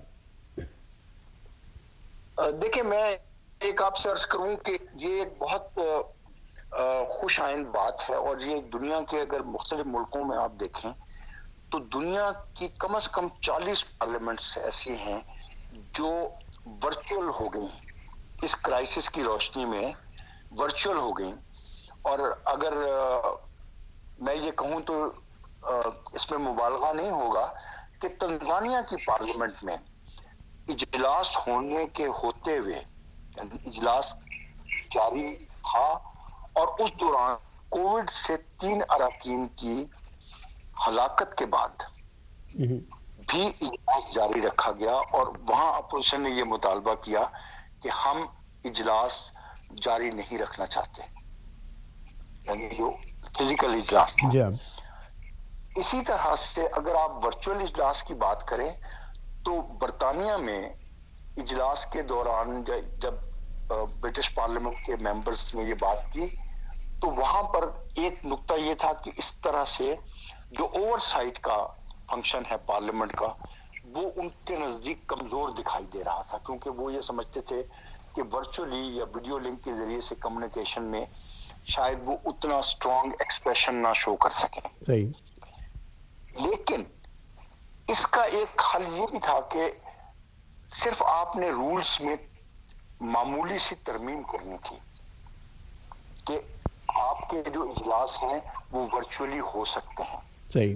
دیکھیں میں ایک آپ سے عرض کروں کہ یہ ایک بہت خوش آئند بات ہے، اور یہ دنیا کے اگر مختلف ملکوں میں آپ دیکھیں تو دنیا کی کم از کم 40 پارلیمنٹس ایسی ہیں جو ورچوئل ہو گئی، اس کرائسس کی روشنی میں ورچوئل ہو گئی۔ اور اگر میں یہ کہوں تو اس میں مبالغہ نہیں ہوگا کہ تنزانیہ کی پارلیمنٹ میں اجلاس ہونے کے ہوتے ہوئے اجلاس جاری تھا، اور اس دوران کووڈ سے 3 اراکین کی ہلاکت کے بعد بھی اجلاس جاری رکھا گیا، اور وہاں اپوزیشن نے یہ مطالبہ کیا کہ ہم اجلاس جاری نہیں رکھنا چاہتے، یعنی جو فزیکل اجلاس تھا۔ اسی طرح سے اگر آپ ورچوئل اجلاس کی بات کریں تو برطانیہ میں اجلاس کے دوران جب برٹش پارلیمنٹ کے ممبرز نے یہ بات کی، تو وہاں پر ایک نقطہ یہ تھا کہ اس طرح سے جو اوور سائٹ کا فنکشن ہے پارلیمنٹ کا، وہ ان کے نزدیک کمزور دکھائی دے رہا تھا، کیونکہ وہ یہ سمجھتے تھے کہ ورچولی یا ویڈیو لنک کے ذریعے سے کمیونیکیشن میں شاید وہ اتنا اسٹرانگ ایکسپریشن نہ شو کر سکیں. صحیح. لیکن اس کا ایک حل یہ بھی تھا کہ صرف آپ نے رولز میں معمولی سی ترمیم کرنی تھی کہ آپ کے جو اجلاس ہیں وہ ورچولی ہو سکتے ہیں. صحیح.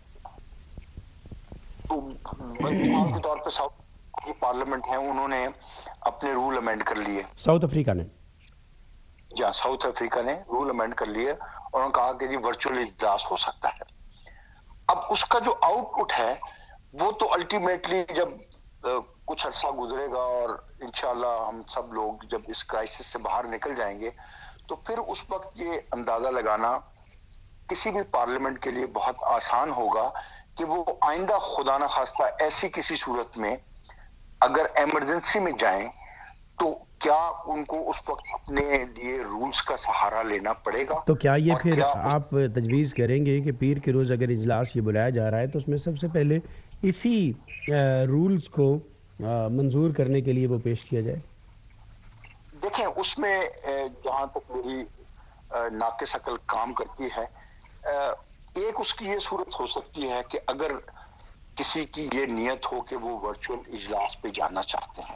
تو مثال کے طور پہ ساؤتھ کی پارلیمنٹ ہیں، انہوں نے اپنے رول امینڈ کر لیے. ساؤتھ افریقہ نے ساؤتھ افریقہ نے رول امینڈ کر لیے اور انہوں نے کہا کہ جی ورچوئل اجلاس ہو سکتا ہے. اب اس کا جو آؤٹ پٹ ہے وہ تو الٹیمیٹلی جب کچھ عرصہ گزرے گا اور انشاءاللہ ہم سب لوگ جب اس کرائسس سے باہر نکل جائیں گے، تو پھر اس وقت یہ اندازہ لگانا کسی بھی پارلیمنٹ کے لیے بہت آسان ہوگا کہ وہ آئندہ خدا نہ خواستہ ایسی کسی صورت میں اگر ایمرجنسی میں جائیں تو کیا ان کو اس وقت اپنے لیے رولز کا سہارا لینا پڑے گا. تو کیا یہ پھر آپ تجویز کریں گے کہ پیر کے روز اگر اجلاس یہ بلایا جا رہا ہے تو اس میں سب سے پہلے اسی رولز کو منظور کرنے کے لیے وہ پیش کیا جائے؟ دیکھیں اس میں جہاں تک میری ناقص عقل کام کرتی ہے، ایک اس کی یہ صورت ہو سکتی ہے کہ اگر کسی کی یہ نیت ہو کہ وہ ورچوئل اجلاس پہ جانا چاہتے ہیں،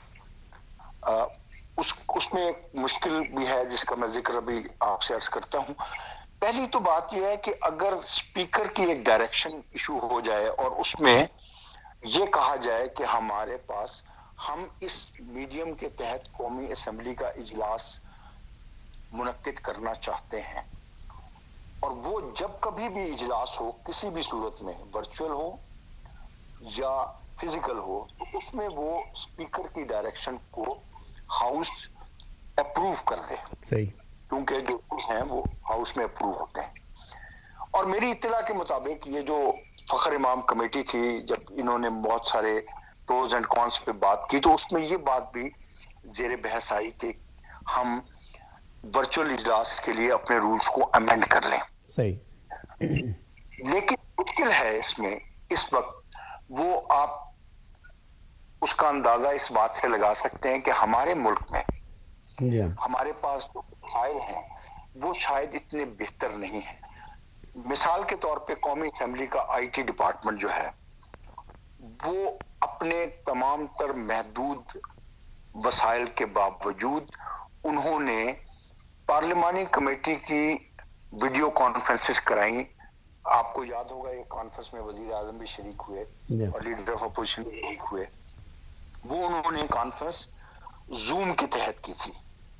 اس میں ایک مشکل بھی ہے جس کا میں ذکر ابھی آپ سے عرض کرتا ہوں. پہلی تو بات یہ ہے کہ اگر اسپیکر کی ایک ڈائریکشن ایشو ہو جائے اور اس میں یہ کہا جائے کہ ہمارے پاس ہم اس میڈیم کے تحت قومی اسمبلی کا اجلاس منعقد کرنا چاہتے ہیں، اور وہ جب کبھی بھی اجلاس ہو کسی بھی صورت میں ورچوئل ہو یا فزیکل ہو، تو اس میں وہ اسپیکر کی ڈائریکشن کو ہاؤس اپروو کر دے. صحیح. کیونکہ جو ہیں وہ ہاؤس میں اپروو ہوتے ہیں. اور میری اطلاع کے مطابق یہ جو فخر امام کمیٹی تھی، جب انہوں نے بہت سارے پروز اینڈ کونس پہ بات کی تو اس میں یہ بات بھی زیر بحث آئی کہ ہم ورچوئل اجلاس کے لیے اپنے رولز کو امینڈ کر لیں. صحیح. لیکن مشکل ہے اس میں اس وقت، وہ آپ اس کا اندازہ اس بات سے لگا سکتے ہیں کہ ہمارے ملک میں ہمارے پاس جو وسائل ہیں وہ شاید اتنے بہتر نہیں ہیں. مثال کے طور پہ قومی اسمبلی کا آئی ٹی ڈپارٹمنٹ جو ہے وہ اپنے تمام تر محدود وسائل کے باوجود انہوں نے پارلیمانی کمیٹی کی ویڈیو کانفرنسز کرائیں. آپ کو یاد ہوگا یہ کانفرنس میں وزیر اعظم بھی شریک ہوئے اور لیڈر آف اپوزیشن بھی شریک ہوئے. وہ انہوں نے کانفرنس زوم کے تحت کی تھی،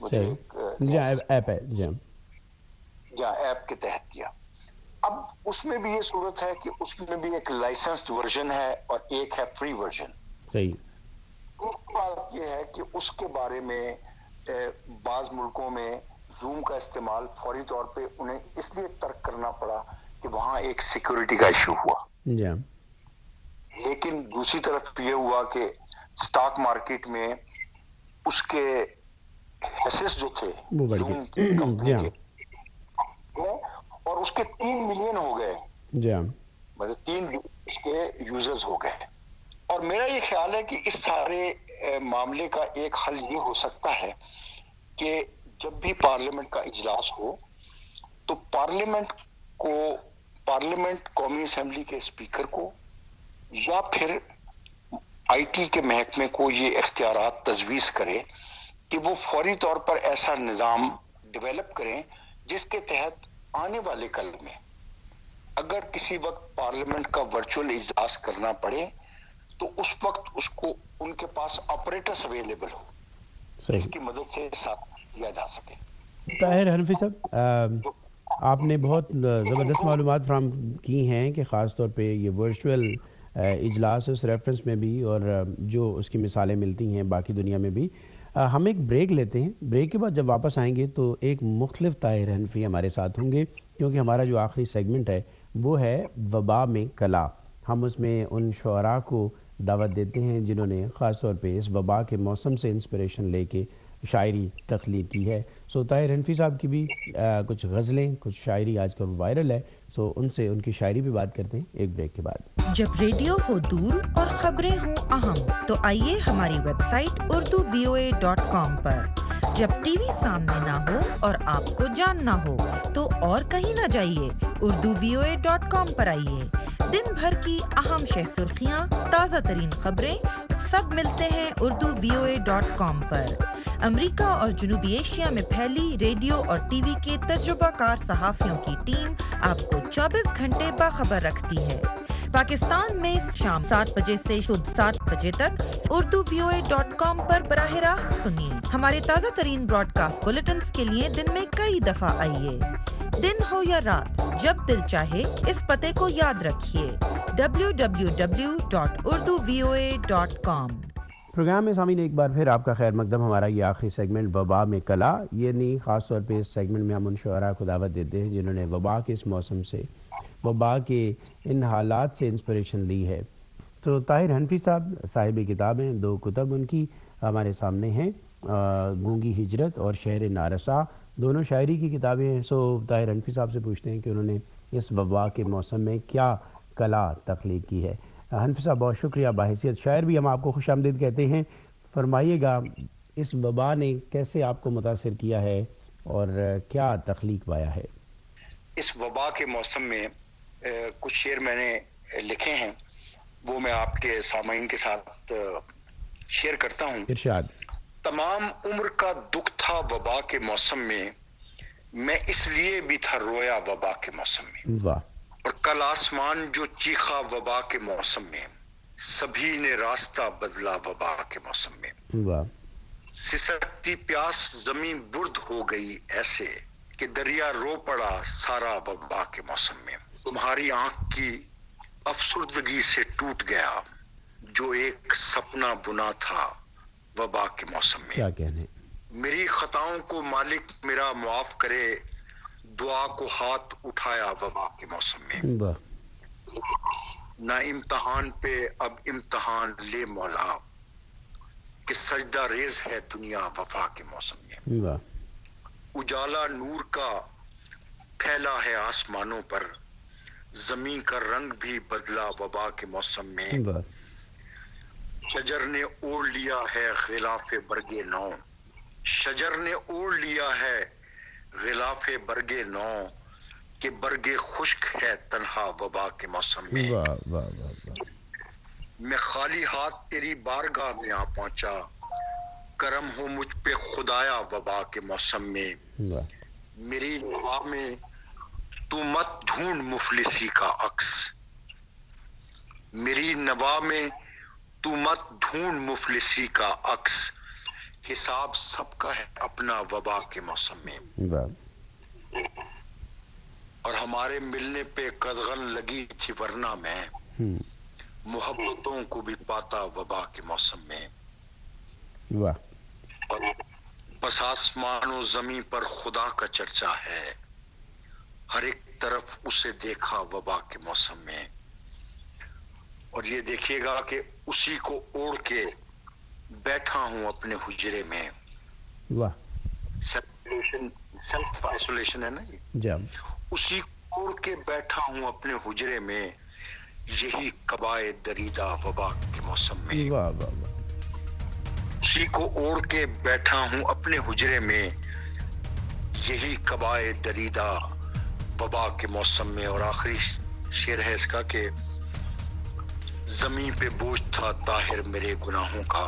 ایپ کے تحت کیا. اب اس میں بھی یہ صورت ہے کہ اس میں بھی ایک لائسنسڈ ورژن ہے اور ایک ہے فری ورژن. بات یہ ہے کہ اس کے بارے میں بعض ملکوں میں زوم کا استعمال فوری طور پہ انہیں اس لیے ترک کرنا پڑا کہ وہاں ایک سیکورٹی کا ایشو ہوا. لیکن دوسری طرف یہ ہوا کہ سٹاک مارکیٹ میں اس کے ایسس جو تھے زوم کمپنی کے اور اس کے 3 ملین ہو گئے، مطلب 3 اس کے یوزرز ہو گئے. اور میرا یہ خیال ہے کہ اس سارے معاملے کا ایک حل یہ ہو سکتا ہے کہ جب بھی پارلیمنٹ کا اجلاس ہو تو پارلیمنٹ قومی اسمبلی کے اسپیکر کو یا پھر آئی ٹی کے محکمے کو یہ اختیارات تجویز کرے کہ وہ فوری طور پر ایسا نظام ڈیولپ کریں جس کے تحت آنے والے کل میں اگر کسی وقت پارلیمنٹ کا ورچوئل اجلاس کرنا پڑے تو اس وقت اس کو ان کے پاس آپریٹرز اویلیبل ہو جس کی مدد سے ساتھ کیا جا سکے. طاہر حنفی صاحب، آپ نے بہت زبردست معلومات فراہم کی ہیں کہ خاص طور پہ یہ ورچوئل اجلاس اس ریفرنس میں بھی اور جو اس کی مثالیں ملتی ہیں باقی دنیا میں بھی. ہم ایک بریک لیتے ہیں، بریک کے بعد جب واپس آئیں گے تو ایک مختلف طاہر حنفی ہمارے ساتھ ہوں گے، کیونکہ ہمارا جو آخری سیگمنٹ ہے وہ ہے وبا میں کلا. ہم اس میں ان شعراء کو دعوت دیتے ہیں جنہوں نے خاص طور پہ اس وبا کے موسم سے انسپریشن لے کے شاعری تخلیق کی ہے. سو طاہر حنفی صاحب کی بھی کچھ غزلیں، کچھ شاعری آج کل وائرل ہے، سو ان سے ان کی شاعری بھی بات کرتے ہیں ایک بریک کے بعد. جب ریڈیو ہو دور اور خبریں ہوں اہم تو آئیے ہماری ویب سائٹ urduvoa.com پر. جب ٹی وی سامنے نہ ہو اور آپ کو جاننا ہو تو اور کہیں نہ جائیے، urduvoa.com پر آئیے. دن بھر کی اہم شہ سرخیاں، تازہ ترین خبریں سب ملتے ہیں urduvoa.com پر. امریکہ اور جنوبی ایشیا میں پھیلی ریڈیو اور ٹی وی کے تجربہ کار صحافیوں کی ٹیم آپ کو 24 گھنٹے باخبر رکھتی ہے. پاکستان میں شام 7 بجے سے خود 7 بجے تک urduvoa.com پر براہ راست سنیے. ہمارے تازہ ترین براڈ کاسٹ بلیٹنز کے لیے دن میں کئی دفعہ آئیے. دن ہو یا رات، جب دل چاہے اس پتے کو یاد رکھیے، www.urduvoa.com. پروگرام میں سامعین ایک بار پھر آپ کا خیر مقدم. ہمارا یہ آخری سیگمنٹ وبا میں کلا، یعنی خاص طور پہ اس سیگمنٹ میں ہم ان شعراء کو دعوت دیتے ہیں جنہوں نے وبا کے اس موسم سے، وبا کے ان حالات سے انسپریشن لی ہے. تو طاہر حنفی صاحب صاحب کتاب ہیں، 2 کتب ان کی ہمارے سامنے ہیں، گونگی ہجرت اور شہر نارسا، دونوں شاعری کی کتابیں ہیں. سو طاہر حنفی صاحب سے پوچھتے ہیں کہ انہوں نے اس وبا کے موسم میں کیا کلا تخلیق کی ہے. حنفی صاحب بہت شکریہ، بحیثیت شاعر بھی ہم آپ کو خوش آمدید کہتے ہیں. فرمائیے گا اس وبا نے کیسے آپ کو متاثر کیا ہے اور کیا تخلیق پایا ہے؟ اس وبا کے موسم میں کچھ شعر میں نے لکھے ہیں، وہ میں آپ کے سامعین کے ساتھ شیئر کرتا ہوں. ارشاد. تمام عمر کا دکھ تھا وبا کے موسم میں اس لیے بھی تھا رویا وبا کے موسم میں. واہ. اور کل آسمان جو چیخا وبا کے موسم میں، سبھی نے راستہ بدلا وبا کے موسم میں. واہ. سسکتی پیاس زمین برد ہو گئی ایسے کہ دریا رو پڑا سارا وبا کے موسم میں. تمہاری آنکھ کی افسردگی سے ٹوٹ گیا جو ایک سپنا بنا تھا وبا کے موسم میں. کیا کہنے. میری خطاؤں کو مالک میرا معاف کرے، دعا کو ہاتھ اٹھایا وبا کے موسم میں. واہ. نہ امتحان پہ اب امتحان لے مولا کہ سجدہ ریز ہے دنیا وفا کے موسم میں. واہ. اجالا نور کا پھیلا ہے آسمانوں پر، زمین کا رنگ بھی بدلا وبا کے موسم میں. واہ. شجر نے اوڑھ لیا ہے غلاف برگے نو، شجر نے اوڑھ لیا ہے غلاف برگے نو کہ برگے خشک ہے تنہا وبا کے موسم میں. واہ واہ واہ واہ. میں خالی ہاتھ تیری بارگاہ میں آ پہنچا، کرم ہو مجھ پہ خدایا وبا کے موسم میں. واہ. میری نوا میں تو مت ڈھونڈ مفلسی کا عکس، میری نوا میں تو مت ڈھونڈ مفلسی کا عکس، حساب سب کا ہے اپنا وبا کے موسم میں. واہ. اور ہمارے ملنے پہ قدغن لگی تھی ورنہ میں محبتوں کو بھی پاتا وبا کے موسم میں. واہ. اور بس آسمان و زمین پر خدا کا چرچا ہے، ہر ایک طرف اسے دیکھا وبا کے موسم میں. اور یہ دیکھیے گا کہ اسی کو اوڑھ کے بیٹھا ہوں اپنے حجرے میں. واہ. سیلف آئسولیشن ہے نا یہ. جب اسی کو اوڑھ کے بیٹھا ہوں اپنے حجرے میں، یہی قبائے دریدہ وبا کے موسم میں. واہ واہ واہ. اسی کو اوڑھ کے بیٹھا ہوں اپنے حجرے میں، یہی قبائے دریدہ وبا کے موسم میں. اور آخری شعر ہے اس کا کہ زمین پہ بوجھ تھا طاہر میرے گناہوں کا،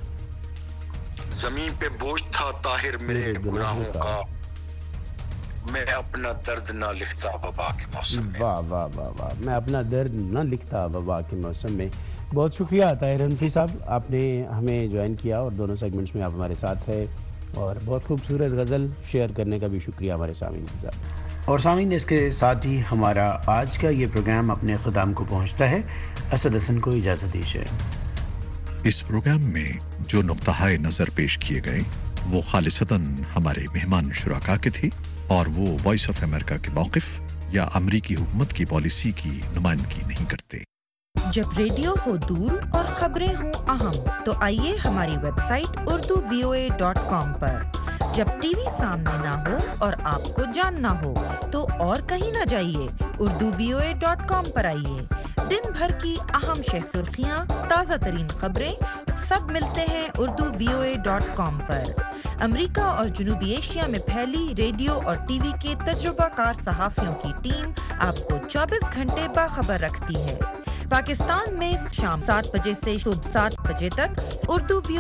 زمین پہ بوجھ تھا طاہر میرے گناہوں کا، میں اپنا درد نہ لکھتا وبا کے موسم میں. واہ واہ واہ واہ. میں اپنا درد نہ لکھتا وبا کے موسم میں. بہت شکریہ طاہر حنفی صاحب، آپ نے ہمیں جوائن کیا اور دونوں سیگمنٹس میں آپ ہمارے ساتھ رہے، اور بہت خوبصورت غزل شیئر کرنے کا بھی شکریہ ہمارے سامعین کے ساتھ. اور سامعین، اس کے ساتھ ہی ہمارا آج کا یہ پروگرام اپنے اختتام کو پہنچتا ہے. اسد حسن کو اجازت دیجیے. اس پروگرام میں جو نقطۂ نظر پیش کیے گئے وہ خالصتاً ہمارے مہمان شرکا کے تھے اور وہ وائس آف امریکہ کے موقف یا امریکی حکومت کی پالیسی کی نمائندگی نہیں کرتے. जब रेडियो हो दूर और खबरें हों अहम, तो आइए हमारी वेबसाइट urduvoa.com पर। जब टीवी सामने ना हो और आपको जानना हो, तो और कहीं ना जाइए, urduvoa.com पर आइए। दिन भर की अहम सुर्खियां, ताज़ा तरीन खबरें, सब मिलते हैं urduvoa.com पर। अमेरिका और जनूबी एशिया में फैली रेडियो और टीवी के तजुर्बाकार सहाफ़ियों की टीम आपको 24 घंटे बाखबर रखती है। पाकिस्तान में शाम 7 बजे से सुबह 7 बजे तक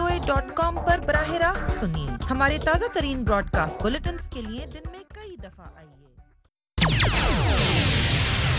urduvoa.com पर बराह रास्त सुनिए। हमारे ताज़ा तरीन ब्रॉडकास्ट बुलेटिन्स के लिए दिन में कई दफ़ा